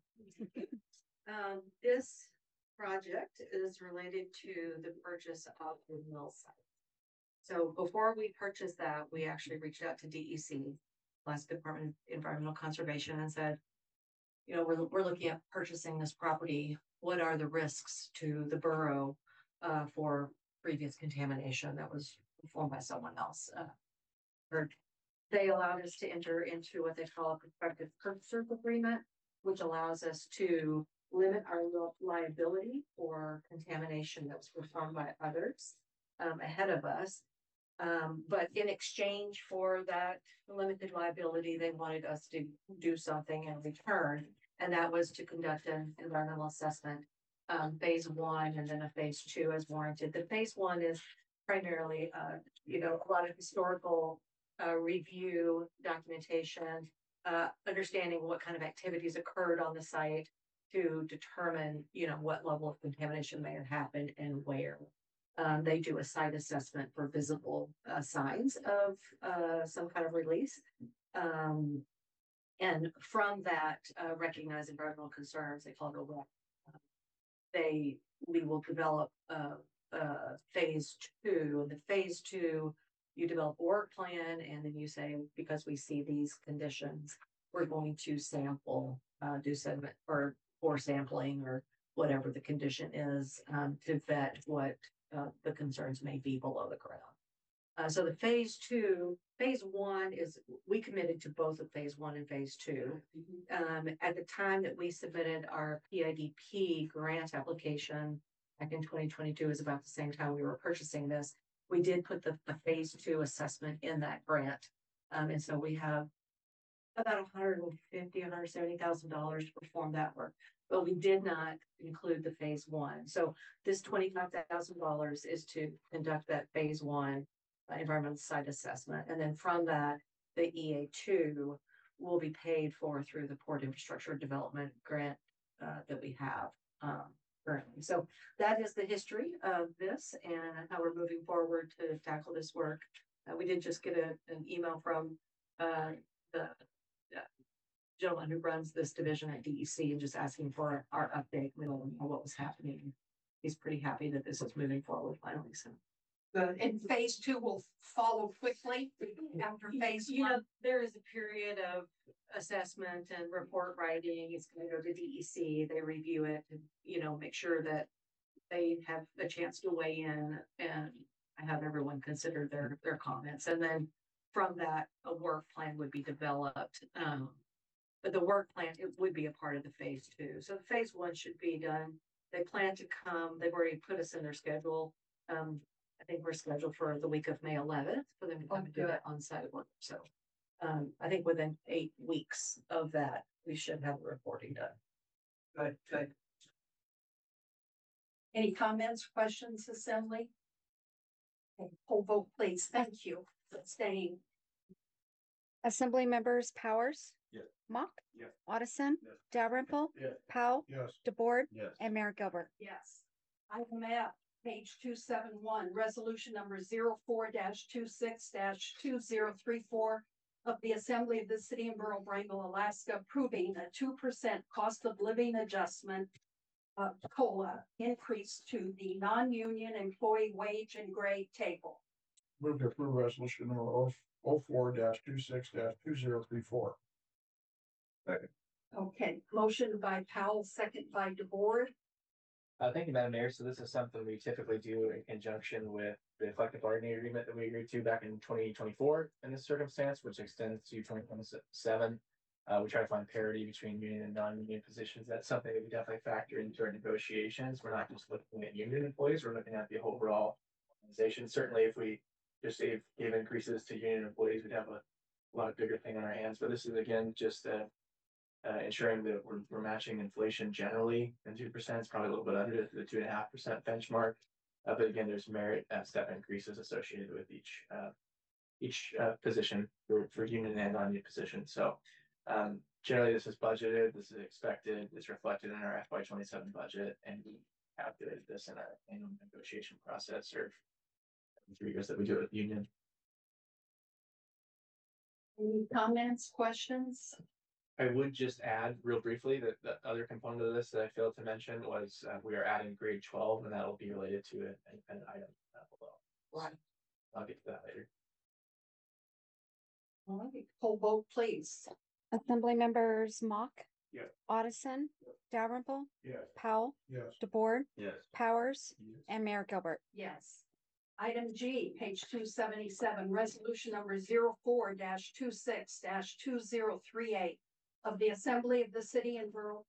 [SPEAKER 8] This project is related to the purchase of the mill site. So before we purchased that, we actually reached out to DEC, Alaska Department of Environmental Conservation, and said, you know, we're looking at purchasing this property. What are the risks to the borough for previous contamination that was performed by someone else? They allowed us to enter into what they call a prospective purchaser agreement, which allows us to limit our liability for contamination that was performed by others ahead of us. But in exchange for that limited liability, they wanted us to do something in return, and that was to conduct an environmental assessment, phase 1, and then a phase 2 as warranted. The phase 1 is primarily, you know, a lot of historical review, documentation, understanding what kind of activities occurred on the site to determine, you know, what level of contamination may have happened and where. They do a site assessment for visible signs of some kind of release. And from that, recognize environmental concerns, they call it a WEC. We will develop phase 2. The phase 2, you develop a work plan, and then you say, because we see these conditions, we're going to sample, do sediment or sampling or whatever the condition is, to vet what the concerns may be below the ground. So the phase 1 is, we committed to both of phase 1 and phase 2. At the time that we submitted our PIDP grant application back in 2022, is about the same time we were purchasing this. We did put the phase 2 assessment in that grant. And so we have about $170,000 to perform that work, but we did not include the phase 1. So this $25,000 is to conduct that phase 1 environmental site assessment. And then from that, the EA2 will be paid for through the Port Infrastructure Development Grant that we have currently. So that is the history of this and how we're moving forward to tackle this work. We did just get an email from the gentleman who runs this division at DEC and just asking for our update. We don't know what was happening. He's pretty happy that this is moving forward finally. So
[SPEAKER 2] Good. And phase 2 will follow quickly after phase 1.
[SPEAKER 8] you know, there is a period of assessment and report writing. It's going to go to DEC. They review it and, you know, make sure that they have a chance to weigh in and have everyone consider their comments. And then from that, a work plan would be developed. But the work plan, it would be a part of the phase 2. So the phase 1 should be done. They plan to come, they've already put us in their schedule. I think we're scheduled for the week of May 11th for them to come and do that on-site work. So I think within 8 weeks of that, we should have the reporting done.
[SPEAKER 2] Good. Any comments, questions, Assembly? Okay, poll vote, please. Thank you for staying.
[SPEAKER 3] Assembly members Powers.
[SPEAKER 7] Yes.
[SPEAKER 3] Mock.
[SPEAKER 7] Yes.
[SPEAKER 3] Otteson.
[SPEAKER 7] Yes.
[SPEAKER 3] Dalrymple.
[SPEAKER 4] Yes.
[SPEAKER 3] Powell.
[SPEAKER 4] Yes.
[SPEAKER 3] DeBoer.
[SPEAKER 6] Yes.
[SPEAKER 3] And Mayor Gilbert.
[SPEAKER 2] Yes. Item F, page 271, resolution number 04-26-2034 of the Assembly of the City and Borough of Wrangell, Alaska, approving a 2% cost of living adjustment COLA increase to the non-union employee wage and grade table.
[SPEAKER 4] Move to approve resolution number 04-26-2034.
[SPEAKER 2] Okay, motion by Powell, second by DeBoer.
[SPEAKER 1] Thank you, Madam Mayor. So this is something we typically do in conjunction with the collective bargaining agreement that we agreed to back in 2024 in this circumstance, which extends to 2027. We try to find parity between union and non-union positions. That's something that we definitely factor into our negotiations. We're not just looking at union employees, we're looking at the overall organization. Certainly, if we just gave increases to union employees, we'd have a lot bigger thing on our hands. But this is again just ensuring that we're matching inflation generally, and 2% is probably a little bit under the 2.5% benchmark. But again, there's merit step increases associated with each position for union and non-union positions. So generally, this is budgeted, this is expected, it's reflected in our FY27 budget, and we calculated this in our annual negotiation process or 3 years that we do it with the union.
[SPEAKER 2] Any comments, questions?
[SPEAKER 1] I would just add real briefly that the other component of this that I failed to mention was we are adding grade 12, and that will be related to an item below.
[SPEAKER 2] Right.
[SPEAKER 1] I'll get to that later.
[SPEAKER 2] All right, poll vote, please.
[SPEAKER 3] Assembly members Mock.
[SPEAKER 7] Yes.
[SPEAKER 3] Otteson. Dalrymple.
[SPEAKER 4] Yes.
[SPEAKER 3] Powell.
[SPEAKER 4] Yes.
[SPEAKER 3] DeBoer.
[SPEAKER 6] Yes.
[SPEAKER 3] Powers.
[SPEAKER 4] Yes.
[SPEAKER 3] And Mayor Gilbert.
[SPEAKER 2] Yes. Item G, page 277, resolution number 04-26-2038 of the Assembly of the City and Borough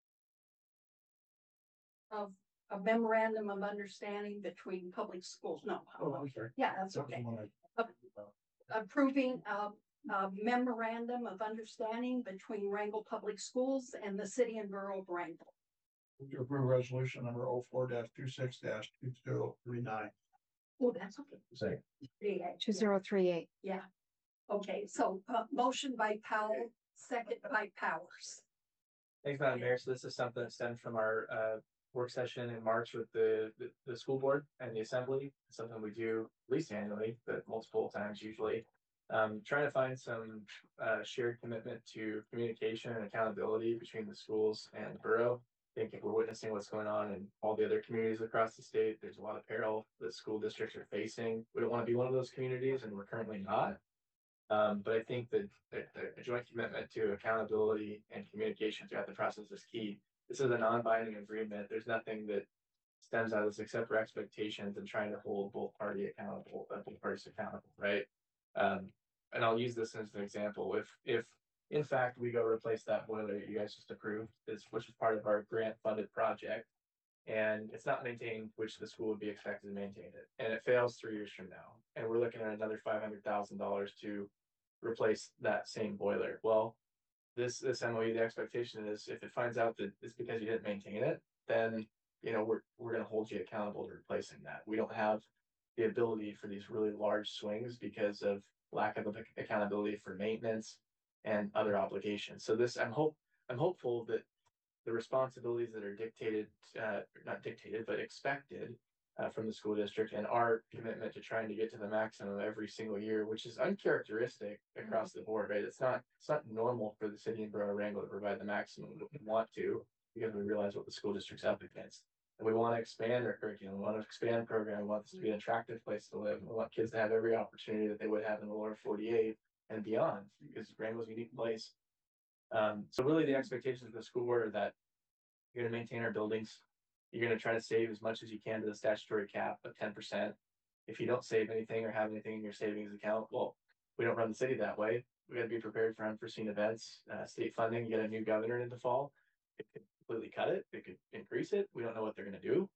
[SPEAKER 2] of a memorandum of understanding between public schools. No,
[SPEAKER 4] Oh, I'm sorry.
[SPEAKER 2] yeah, that's okay. Approving a memorandum of understanding between Wrangell Public Schools and the City and Borough of Wrangell.
[SPEAKER 4] Move to approve resolution number 04-26-2039.
[SPEAKER 2] Oh, that's okay.
[SPEAKER 4] Second.
[SPEAKER 2] Yeah,
[SPEAKER 3] 2038.
[SPEAKER 2] yeah. Okay, so motion by Powell, second by Powers.
[SPEAKER 1] Thanks, Madam Mayor. So this is something that stemmed from our work session in March with the school board and the assembly. It's something we do at least annually, but multiple times usually. Trying to find some shared commitment to communication and accountability between the schools and the borough. I think if we're witnessing what's going on in all the other communities across the state, there's a lot of peril that school districts are facing. We don't want to be one of those communities, and we're currently not. But I think that a joint commitment to accountability and communication throughout the process is key. This is a non-binding agreement. There's nothing that stems out of this except for expectations and trying to hold both parties accountable, right? And I'll use this as an example. If in fact we go replace that boiler that you guys just approved, which is part of our grant funded project, and it's not maintained, which the school would be expected to maintain it, and it fails 3 years from now, and we're looking at another $500,000 to replace that same boiler. Well, this MOU, the expectation is if it finds out that it's because you didn't maintain it, then we're going to hold you accountable to replacing that. We don't have the ability for these really large swings because of lack of accountability for maintenance and other obligations. So I'm hopeful that the responsibilities that are dictated, not dictated, but expected from the school district, and our commitment to trying to get to the maximum every single year, which is uncharacteristic across the board, right? It's not normal for the city and borough of Wrangell to provide the maximum, but we want to, because we realize what the school district's up against. And we want to expand our curriculum, we want to expand the program, we want this to be an attractive place to live. We want kids to have every opportunity that they would have in the lower 48 and beyond, because Wrangell's a unique place. So really the expectations of the school board are that you're going to maintain our buildings. You're going to try to save as much as you can to the statutory cap of 10%. If you don't save anything or have anything in your savings account, well, we don't run the city that way. We got to be prepared for unforeseen events, state funding. You get a new governor in the fall. It could completely cut it. It could increase it. We don't know what they're going to do.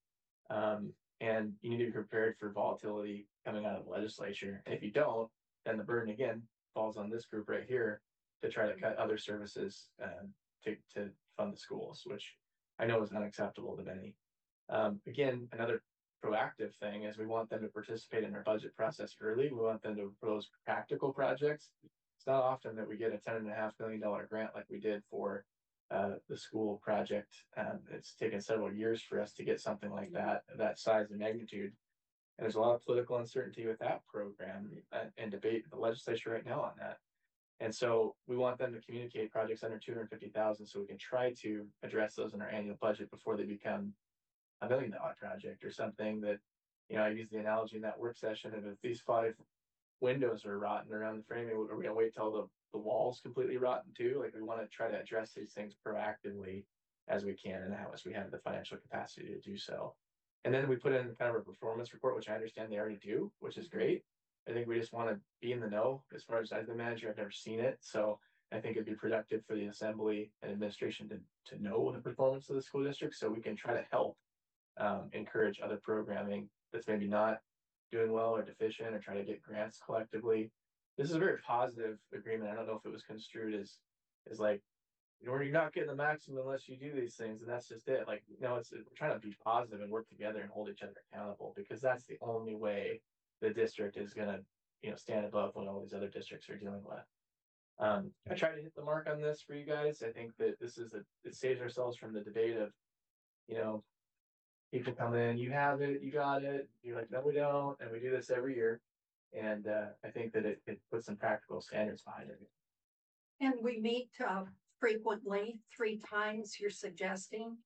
[SPEAKER 1] And you need to be prepared for volatility coming out of the legislature. And if you don't, then the burden again falls on this group right here to try to cut other services to fund the schools, which I know is unacceptable to many. Again, another proactive thing is we want them to participate in our budget process early. We want them to propose practical projects. It's not often that we get a $10.5 million grant like we did for the school project. It's taken several years for us to get something like that size and magnitude. And there's a lot of political uncertainty with that program and debate in the legislature right now on that. And so we want them to communicate projects under 250,000 so we can try to address those in our annual budget before they become $1 million project or something that, I use the analogy in that work session of if these 5 windows are rotten around the frame, are we gonna wait till the wall's completely rotten too? Like we want to try to address these things proactively as we can and as we have the financial capacity to do so. And then we put in kind of a performance report, which I understand they already do, which is great. I think we just want to be in the know as far as the manager. I've never seen it. So I think it'd be productive for the assembly and administration to know the performance of the school district so we can try to help encourage other programming that's maybe not doing well or deficient or try to get grants collectively. This is a very positive agreement. I don't know if it was construed as like, you're not getting the maximum unless you do these things, and that's just it. Like, we're trying to be positive and work together and hold each other accountable because that's the only way the district is gonna, stand above what all these other districts are dealing with. I tried to hit the mark on this for you guys. I think that it saves ourselves from the debate of, people come in, you have it, you got it. You're like, no, we don't, and we do this every year. And I think that it puts some practical standards behind it.
[SPEAKER 2] And we meet frequently, 3 times you're suggesting.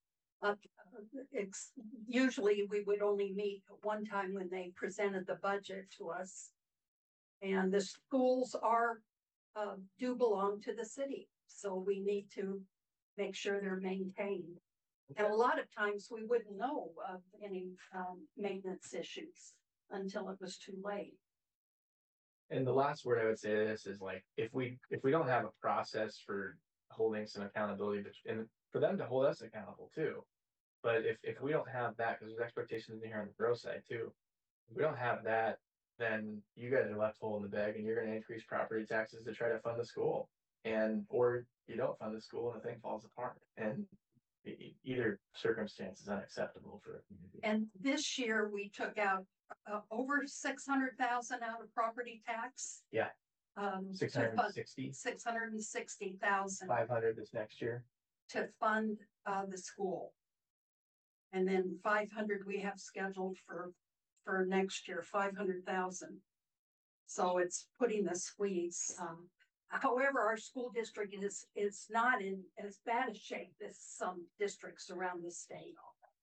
[SPEAKER 2] Usually we would only meet one time when they presented the budget to us. And the schools do belong to the city, so we need to make sure they're maintained. And a lot of times we wouldn't know of any maintenance issues until it was too late.
[SPEAKER 1] And the last word I would say to this is like, if we don't have a process for holding some accountability, and for them to hold us accountable too. But if we don't have that, because there's expectations in here on the growth side too, if we don't have that, then you guys are left holding the bag and you're going to increase property taxes to try to fund the school. Or you don't fund the school and the thing falls apart. And either circumstance is unacceptable for a community.
[SPEAKER 2] And this year we took out over 600,000 out of property tax.
[SPEAKER 1] Yeah. 660.
[SPEAKER 2] 660,000
[SPEAKER 1] 500 this next year
[SPEAKER 2] to fund the school. And then 500 we have scheduled for next year, 500,000. So it's putting the squeeze. However, our school district is not in as bad a shape as some districts around the state.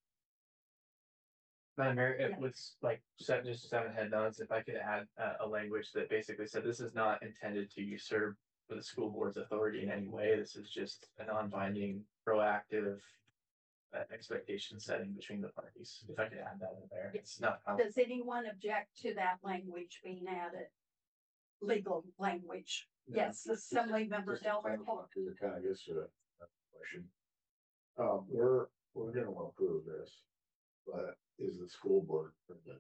[SPEAKER 1] Madam Mayor, it was like just 7 head nods. If I could add a language that basically said this is not intended to usurp the school board's authority in any way. This is just a non-binding, proactive expectation setting between the parties. If I could add that in there, it's not.
[SPEAKER 2] Does anyone object to that language being added? Legal language. Yes, Assembly Member Delbert.
[SPEAKER 4] It kind of gets to that question. We're gonna approve this, but is the school board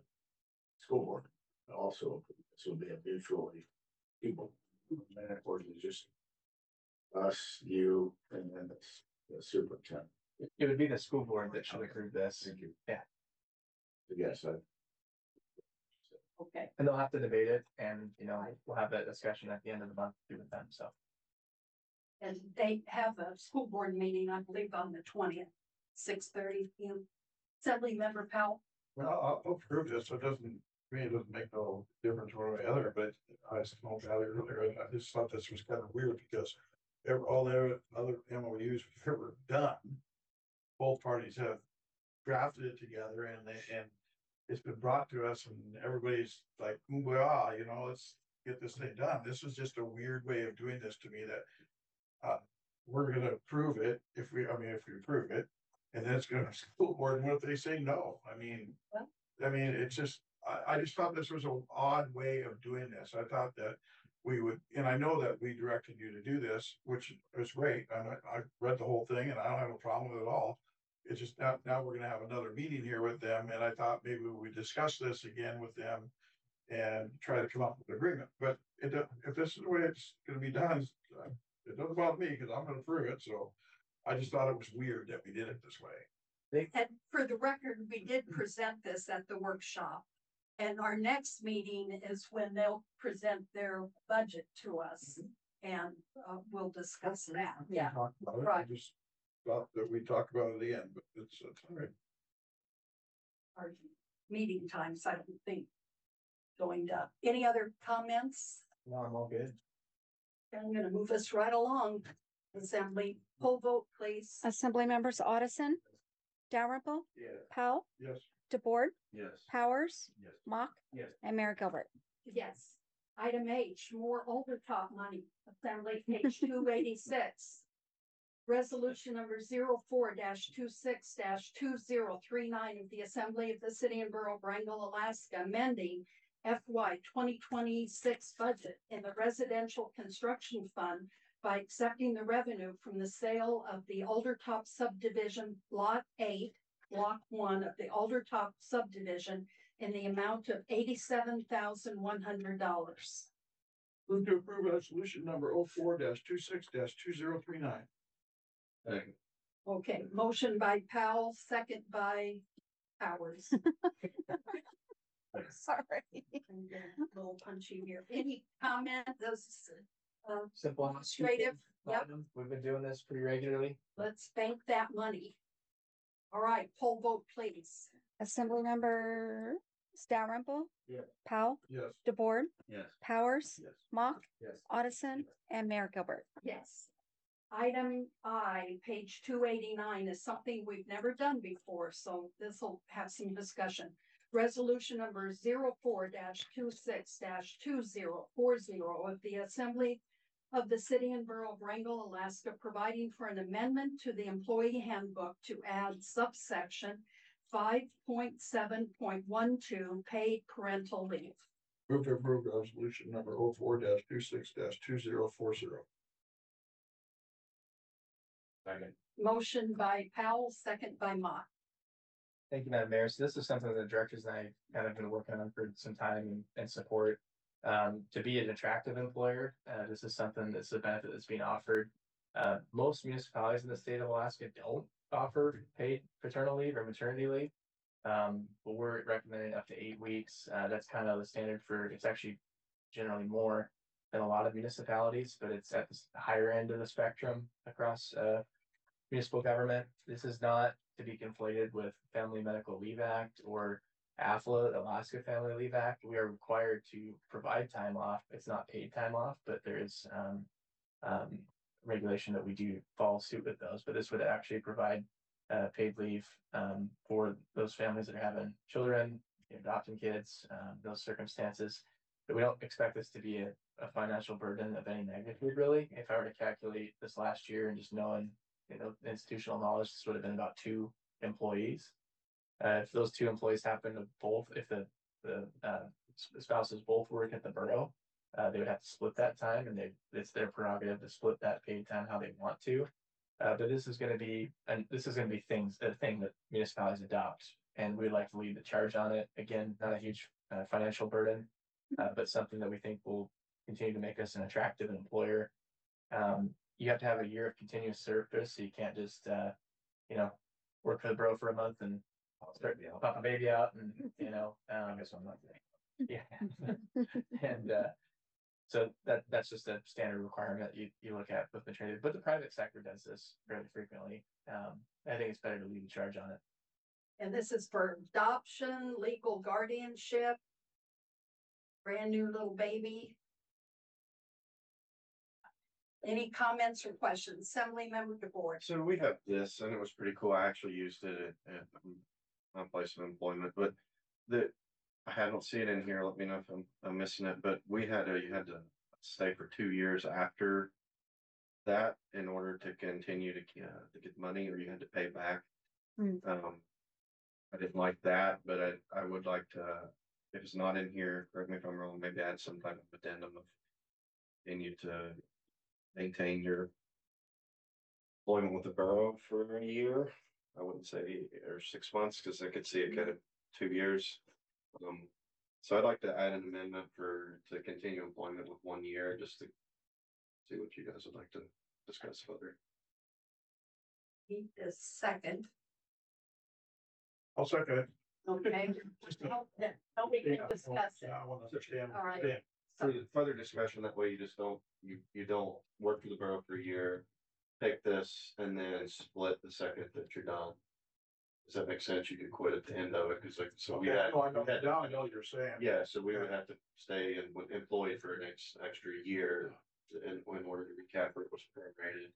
[SPEAKER 4] also, this will be a mutually people, and of course it's just us, you, and then the superintendent.
[SPEAKER 1] It would be the school board that should approve this.
[SPEAKER 4] Thank you.
[SPEAKER 1] Yeah.
[SPEAKER 4] Yes,
[SPEAKER 2] Okay.
[SPEAKER 1] And they'll have to debate it, and we'll have that discussion at the end of the month with them. So.
[SPEAKER 2] And they have a school board meeting, I believe, on the 20th, 6:30 p.m. Assembly Member Powell.
[SPEAKER 4] Well, I'll approve this, so it doesn't make no difference one way or the other, but I spoke about it earlier, I just thought this was kind of weird because all the other MOUs we've ever done, both parties have drafted it together and it's been brought to us and everybody's like, let's get this thing done. This is just a weird way of doing this to me that we're gonna approve it if we approve it, and then it's gonna go to school board, and what if they say no? It's just, I just thought this was an odd way of doing this. I thought that we would, and I know that we directed you to do this, which is great. I read the whole thing and I don't have a problem with it at all. It's just now we're gonna have another meeting here with them, and I thought maybe we discuss this again with them and try to come up with an agreement. But if this is the way it's gonna be done, it doesn't bother me because I'm gonna approve it. So I just thought it was weird that we did it this way.
[SPEAKER 2] And for the record, we did present this at the workshop. And our next meeting is when they'll present their budget to us and we'll discuss that. Yeah.
[SPEAKER 4] Talk about it.
[SPEAKER 2] Right.
[SPEAKER 4] I just thought that we talk about it at the end, but it's all right.
[SPEAKER 2] Our meeting times, I don't think going up. Any other comments?
[SPEAKER 1] No, I'm all good.
[SPEAKER 2] I'm gonna move us right along. Assembly, poll vote, please.
[SPEAKER 3] Assembly members Addison, Dalrymple,
[SPEAKER 6] Yeah.
[SPEAKER 3] Powell,
[SPEAKER 4] Yes.
[SPEAKER 3] DeBoard,
[SPEAKER 6] Yes.
[SPEAKER 3] Powers,
[SPEAKER 6] Yes.
[SPEAKER 3] Mock,
[SPEAKER 1] Yes.
[SPEAKER 3] and Mayor Gilbert.
[SPEAKER 2] Yes. Item H, more overtop money, Assembly page 286. Resolution number 04-26-2039 of the Assembly of the City and Borough of Wrangell, Alaska, amending FY 2026 budget in the Residential Construction Fund by accepting the revenue from the sale of the Aldertop subdivision Lot 8, Block 1 of the Aldertop subdivision in the amount of $87,100.
[SPEAKER 4] Move to approve resolution number 04-26-2039.
[SPEAKER 6] Second.
[SPEAKER 2] Okay, motion by Powell, second by Powers.
[SPEAKER 3] Sorry.
[SPEAKER 2] I'm getting a little punchy here. Any comment? Those,
[SPEAKER 1] Simple.
[SPEAKER 2] Administrative, yep.
[SPEAKER 1] We've been doing this pretty regularly.
[SPEAKER 2] let's bank that money. All right, poll vote, please.
[SPEAKER 3] Assembly member Dalrymple.
[SPEAKER 1] Yeah.
[SPEAKER 3] Powell,
[SPEAKER 4] Yes.
[SPEAKER 3] DeBoard,
[SPEAKER 6] Yes.
[SPEAKER 3] Powers,
[SPEAKER 6] Yes.
[SPEAKER 3] Mock,
[SPEAKER 1] Yes.
[SPEAKER 3] Addison, and Mayor Gilbert.
[SPEAKER 2] Yes. Item I, page 289, is something we've never done before, so this will have some discussion. Resolution number 04-26-2040 of the Assembly of the City and Borough of Wrangell, Alaska, providing for an amendment to the employee handbook to add subsection 5.7.12 paid parental leave.
[SPEAKER 4] Move to approve resolution number 04-26-2040.
[SPEAKER 1] Second.
[SPEAKER 2] Motion by Powell, second by Mott.
[SPEAKER 1] Thank you, Madam Mayor. So this is something the directors and I kind of been working on for some time and support. To be an attractive employer, this is something that's a benefit that's being offered. Most municipalities in the state of Alaska don't offer paid paternal leave or maternity leave. But we're recommending up to 8 weeks. That's kind of the standard for, it's actually generally more than a lot of municipalities, but it's at the higher end of the spectrum across municipal government. This is not to be conflated with Family Medical Leave Act or AFLA, Alaska Family Leave Act. We are required to provide time off. It's not paid time off, but there is regulation that we do follow suit with those. But this would actually provide paid leave for those families that are having children, adopting kids, those circumstances. But we don't expect this to be a financial burden of any magnitude, really. If I were to calculate this last year and just knowing, institutional knowledge, this would have been about 2 employees. If those 2 employees happen to both, if the spouses both work at the borough, they would have to split that time, and it's their prerogative to split that paid time how they want to. But this is going to be a thing that municipalities adopt, and we'd like to lead the charge on it. Again, not a huge financial burden, but something that we think will continue to make us an attractive employer. You have to have a year of continuous service, so you can't just work for the borough for a month and start pop a baby out, and I guess I'm not there. Yeah. And so that's just a standard requirement you look at with maternity, but the private sector does this fairly frequently. I think it's better to lead the charge on it.
[SPEAKER 2] And this is for adoption, legal guardianship, brand new little baby. Any comments or questions? Assembly member DeBoard.
[SPEAKER 6] So we have this, and it was pretty cool. I actually used it at my place of employment, but I don't see it in here. Let me know if I'm missing it. But you had to stay for 2 years after that in order to continue to get money, or you had to pay back. I didn't like that, but I would like to. If it's not in here, correct me if I'm wrong. Maybe add some type of addendum of continue to maintain your employment with the borough for a year. I wouldn't say or 6 months, because I could see it kind of 2 years. So I'd like to add an amendment to continue employment with 1 year, just to see what you guys would like to discuss further.
[SPEAKER 2] Need a second.
[SPEAKER 4] I'll second it.
[SPEAKER 2] Okay. Help me discuss it.
[SPEAKER 4] I want to understand.
[SPEAKER 2] All right.
[SPEAKER 6] Further discussion, that way you just don't, you don't work for the borough for a year. Take this and then split the second that you're done. Does that make sense? You could quit at the end of it, cause like, so we had.
[SPEAKER 4] No, I know that now, I know what you're saying.
[SPEAKER 6] Yeah, so we would have to stay and employed for an extra year in order to recap what was prorated.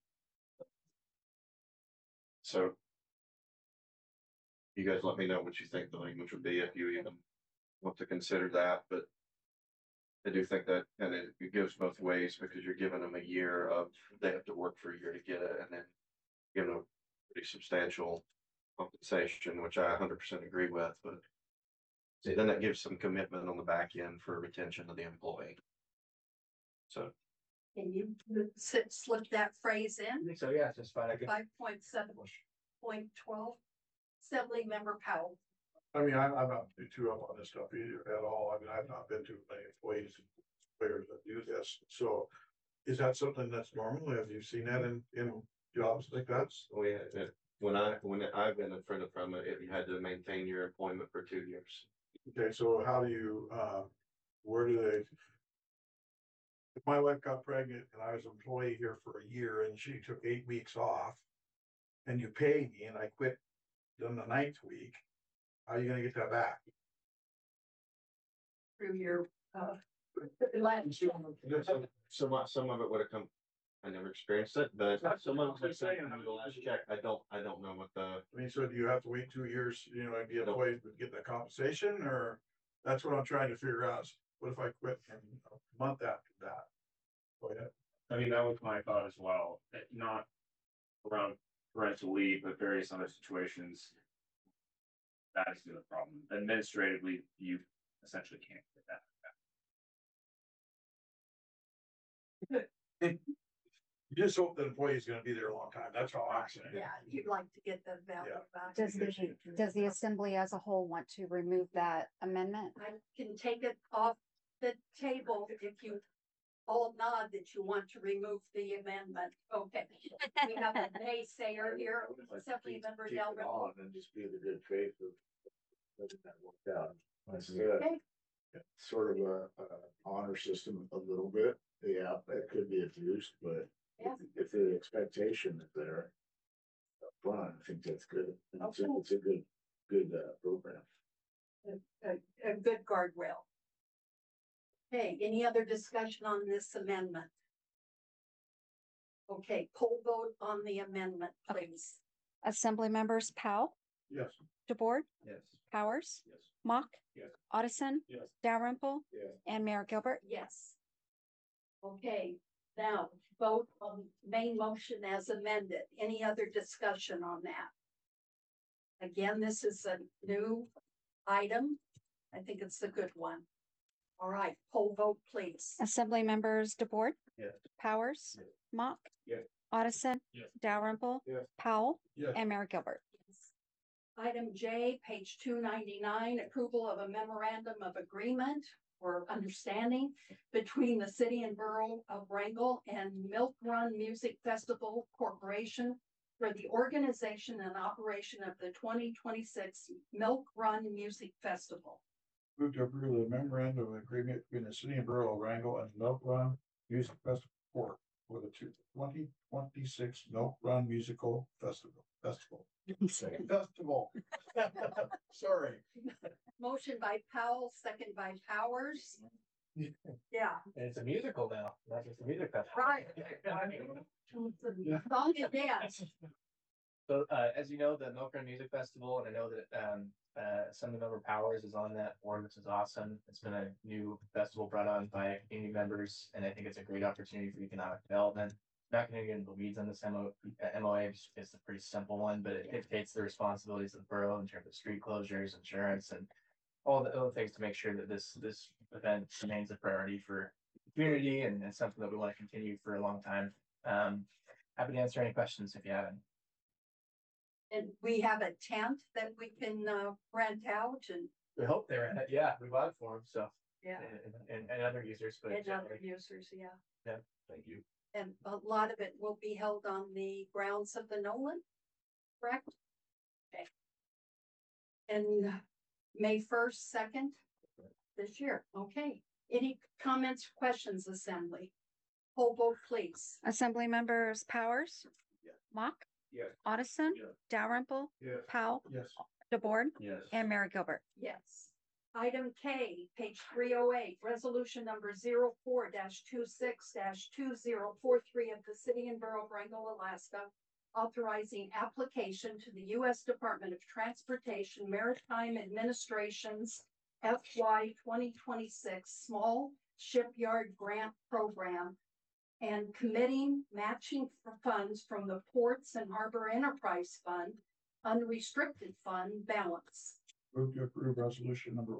[SPEAKER 6] So. You guys let me know what you think the language would be if you even want to consider that, but. I do think that, and it goes both ways because you're giving them a year of, they have to work for a year to get it and then. You know, pretty substantial compensation, which I 100% agree with, but. See, then that gives some commitment on the back end for retention of the employee. So.
[SPEAKER 2] Can you slip that phrase
[SPEAKER 1] I
[SPEAKER 2] in?
[SPEAKER 1] think so, yeah, it's just fine. I could
[SPEAKER 2] 5.7.12. Assembly member Powell.
[SPEAKER 4] I mean, I'm not too up on this stuff either at all. I mean, I've not been to many employees, players that do this. So is that something that's normal? Have you seen that in jobs like that?
[SPEAKER 6] Oh, yeah, when I've been in front of from it, you had to maintain your employment for 2 years.
[SPEAKER 4] Okay, so how do you, where do they? If my wife got pregnant and I was an employee here for a year and she took 8 weeks off. And you pay me and I quit on the 9th week, how are you gonna get that back?
[SPEAKER 2] Through your lunch.
[SPEAKER 6] Some of it would have come, I never experienced it, but some of it would say in the last check, I don't know what the.
[SPEAKER 4] I mean, so do you have to wait 2 years, you know, and be employed to get that compensation, or that's what I'm trying to figure out. Is what if I quit in a month after that? Go ahead.
[SPEAKER 7] I mean, that was my thought as well, that not around parental leave, but various other situations. That is the other problem. Administratively, you essentially can't get that.
[SPEAKER 4] You just hope the employee is gonna be there a long time. That's all I'm saying.
[SPEAKER 2] Yeah, you'd like to get the value back.
[SPEAKER 3] Does the assembly as a whole want to remove that amendment?
[SPEAKER 2] I can take it off the table if you all nod that you want to remove the amendment. Okay. We have a naysayer here, Assembly Member Dalrymple.
[SPEAKER 9] And just be the good faith of letting that work out. That's good.
[SPEAKER 2] Okay.
[SPEAKER 9] Sort of a honor system a little bit. Yeah, it could be abused, but
[SPEAKER 2] Yeah.
[SPEAKER 9] if the expectation is there. Up front, I think that's good. And it's a good program.
[SPEAKER 2] A good guardrail. Okay, any other discussion on this amendment? Okay, poll vote on the amendment, please.
[SPEAKER 3] Assembly members Powell,
[SPEAKER 4] Yes.
[SPEAKER 3] DeBoard,
[SPEAKER 6] Yes.
[SPEAKER 3] Powers,
[SPEAKER 6] Yes.
[SPEAKER 3] Mock,
[SPEAKER 7] Yes.
[SPEAKER 3] Addison,
[SPEAKER 7] Yes.
[SPEAKER 3] Dalrymple,
[SPEAKER 9] Yeah.
[SPEAKER 3] and Mayor Gilbert.
[SPEAKER 2] Yes. Okay, now vote on main motion as amended. Any other discussion on that? Again, this is a new item. I think it's a good one. All right, poll vote, please.
[SPEAKER 3] Assembly members DeBoard,
[SPEAKER 6] Yes.
[SPEAKER 3] Powers,
[SPEAKER 6] Yes.
[SPEAKER 3] Mock,
[SPEAKER 7] Yes.
[SPEAKER 3] Addison,
[SPEAKER 7] Yes.
[SPEAKER 3] Dalrymple,
[SPEAKER 9] Yes.
[SPEAKER 3] Powell,
[SPEAKER 4] Yes.
[SPEAKER 3] and Mayor Gilbert.
[SPEAKER 2] Yes. Item J, page 299, approval of a memorandum of agreement or understanding between the city and borough of Wrangell and Milk Run Music Festival Corporation for the organization and operation of the 2026 Milk Run Music Festival.
[SPEAKER 4] Move to approve the memorandum of agreement between the city and borough of Wrangell and Milk Run Music Festival for the 2026 Milk Run Musical Festival. Festival. Sorry.
[SPEAKER 2] Motion by Powell, second by Powers. Yeah,
[SPEAKER 1] And it's a musical now, not just a music festival.
[SPEAKER 2] right. Song and dance.
[SPEAKER 1] So, as you know, the Milk Run Music Festival, and I know that, Assemblymember Powers is on that board, which is awesome. It's been a new festival brought on by community members, and I think it's a great opportunity for economic development. Not gonna get into the weeds on this MOA, it's a pretty simple one, but it dictates the responsibilities of the borough in terms of street closures, insurance, and all the other things to make sure that this event remains a priority for the community and something that we want to continue for a long time. Happy to answer any questions if you have any.
[SPEAKER 2] And we have a tent that we can rent out and,
[SPEAKER 1] We hope they're in it. Yeah, we bought it for them, so.
[SPEAKER 2] yeah,
[SPEAKER 1] And other users, but.
[SPEAKER 2] and other users, yeah.
[SPEAKER 1] Thank you.
[SPEAKER 2] And a lot of it will be held on the grounds of the Nolan, correct? Okay. And May 1st, 2nd this year. Okay. Any comments, questions, Assembly? Poll vote, please.
[SPEAKER 3] Assembly members Powers.
[SPEAKER 6] Yeah.
[SPEAKER 3] Mock.
[SPEAKER 6] Yes.
[SPEAKER 3] Addison.
[SPEAKER 6] Yeah.
[SPEAKER 3] Dalrymple.
[SPEAKER 4] Yes.
[SPEAKER 3] Powell.
[SPEAKER 4] Yes.
[SPEAKER 3] DeBoard.
[SPEAKER 6] Yes.
[SPEAKER 3] And Mayor Gilbert.
[SPEAKER 2] Yes. Item K, page 308, resolution number 04-26-2043 of the City and Borough of Wrangell, Alaska, authorizing application to the U.S. Department of Transportation Maritime Administration's FY 2026 Small Shipyard Grant Program and committing matching funds from the Ports and Harbor Enterprise Fund, unrestricted fund balance.
[SPEAKER 4] Move to approve resolution number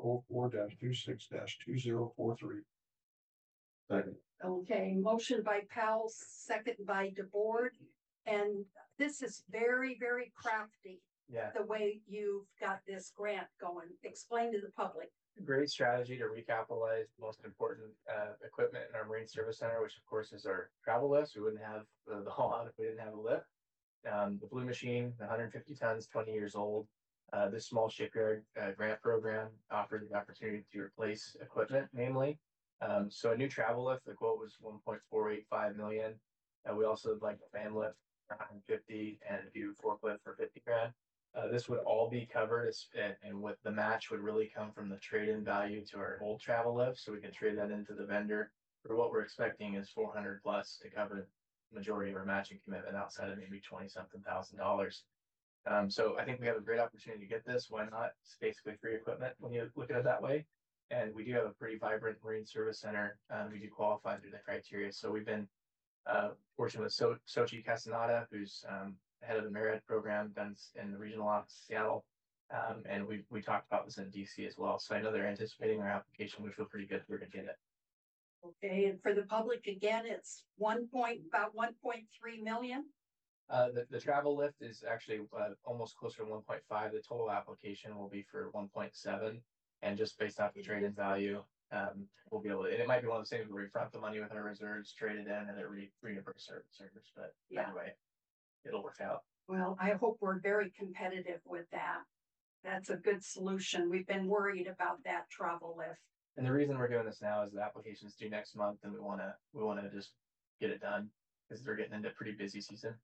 [SPEAKER 4] 04-26-2043.
[SPEAKER 6] Second.
[SPEAKER 2] Okay, motion by Powell, second by DeBoard. And this is very, very crafty,
[SPEAKER 1] Yeah,
[SPEAKER 2] the way you've got this grant going. Explain to the public.
[SPEAKER 1] great strategy to recapitalize the most important equipment in our Marine Service Center, which of course is our travel lifts. We wouldn't have the haul out if we didn't have a lift. The Blue Machine, 150 tons, 20 years old. This small shipyard grant program offers the opportunity to replace equipment, namely. So a new travel lift, the quote was 1.485 million. We also would like a fan lift for 150 and a new forklift for 50 grand. This would all be covered and with the match would really come from the trade-in value to our old travel lift. So we can trade that into the vendor for what we're expecting is 400 plus to cover the majority of our matching commitment outside of maybe 20 something thousand dollars. So I think we have a great opportunity to get this. Why not? It's basically free equipment when you look at it that way. And we do have a pretty vibrant Marine Service Center. We do qualify through the criteria. So we've been fortunate with Sochi Castaneda, who's head of the Merit program done in the regional office of Seattle. And we talked about this in DC as well. So I know they're anticipating our application. We feel pretty good we're gonna get it.
[SPEAKER 2] Okay, and for the public, again, it's about 1.3 million.
[SPEAKER 1] The travel lift is actually almost closer to 1.5. The total application will be for 1.7. And just based off the trade-in value, we'll be able to, and it might be one of those things where we front the money with our reserves, trade it in, and it reimburse service. But
[SPEAKER 2] Yeah.
[SPEAKER 1] anyway, it'll work out.
[SPEAKER 2] Well, I hope we're very competitive with that. That's a good solution. We've been worried about that travel lift.
[SPEAKER 1] And the reason we're doing this now is the application is due next month, and we wanna just get it done because they're getting into pretty busy season.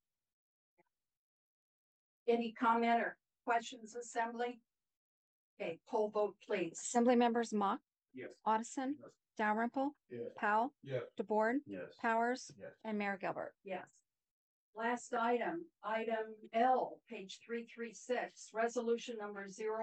[SPEAKER 2] Any comment or questions, Assembly? Okay, poll vote, please.
[SPEAKER 3] Assembly members Mock.
[SPEAKER 7] Yes.
[SPEAKER 3] Addison. Dalrymple.
[SPEAKER 4] Yes.
[SPEAKER 3] Powell.
[SPEAKER 4] Yes.
[SPEAKER 3] DeBoard.
[SPEAKER 6] Yes.
[SPEAKER 3] Powers.
[SPEAKER 6] Yes.
[SPEAKER 3] And Mayor Gilbert.
[SPEAKER 2] Yes. Last item, item L, page 336, resolution number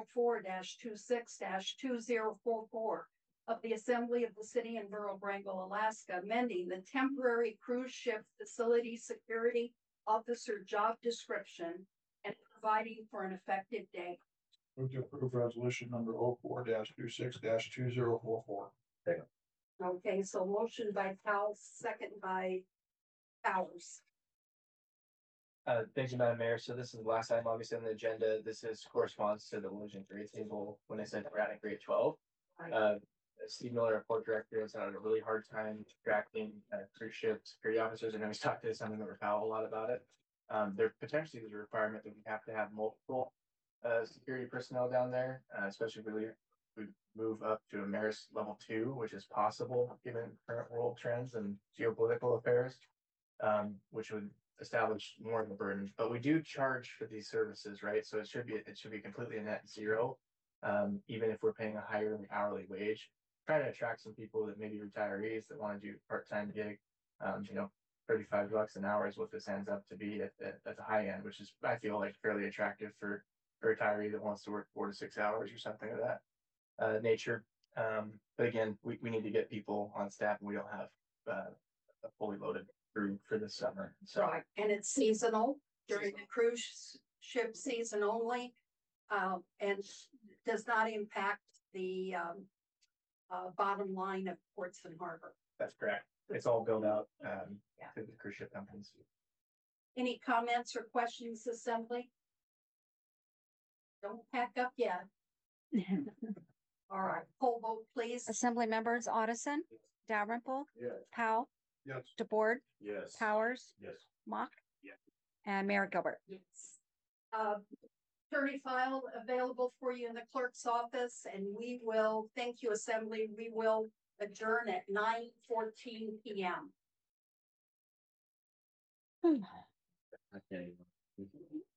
[SPEAKER 2] 04-26-2044 of the Assembly of the City and Borough of Wrangell, Alaska, amending the temporary cruise ship facility security officer job description and providing for an effective date.
[SPEAKER 4] Move to approve resolution number 04-26-2044.
[SPEAKER 2] Okay, so motion by Powell, second by Powers.
[SPEAKER 1] Thank you, Madam Mayor. So this is the last item obviously on the agenda. This corresponds to the Williams grade table when I said we're at grade 12. Steve Miller, our port director, has had a really hard time tracking cruise ship security officers. I know he's talked to Assembly Member Powell a lot about it. There potentially is a requirement that we have to have multiple security personnel down there, especially if we move up to a Maris level 2, which is possible given current world trends and geopolitical affairs, which would establish more of a burden. But we do charge for these services, right? So it should be completely a net zero, even if we're paying a higher hourly wage. Trying to attract some people that maybe retirees that want to do part-time gig, $35 an hour is what this ends up to be at the high end, which is, I feel like, fairly attractive for a retiree that wants to work 4 to 6 hours or something of that nature. But again, we need to get people on staff, and we don't have a fully loaded crew for this summer. So
[SPEAKER 2] Right, and it's seasonal during the cruise ship season only, and does not impact the bottom line of Ports and Harbor.
[SPEAKER 1] that's correct. It's all built out to the cruise ship companies.
[SPEAKER 2] Any comments or questions, Assembly? Don't pack up yet. All right, poll vote, please.
[SPEAKER 3] Assembly members Addison. Dalrymple.
[SPEAKER 6] Yes.
[SPEAKER 3] Powell.
[SPEAKER 4] Yes.
[SPEAKER 3] DeBoard.
[SPEAKER 6] Yes.
[SPEAKER 3] Powers.
[SPEAKER 6] Yes.
[SPEAKER 3] Mock.
[SPEAKER 7] Yeah.
[SPEAKER 3] And Mayor Gilbert.
[SPEAKER 2] Yes. attorney file available for you in the clerk's office, and we will, thank you, Assembly, we will adjourn at 9:14 PM.
[SPEAKER 9] I can't even.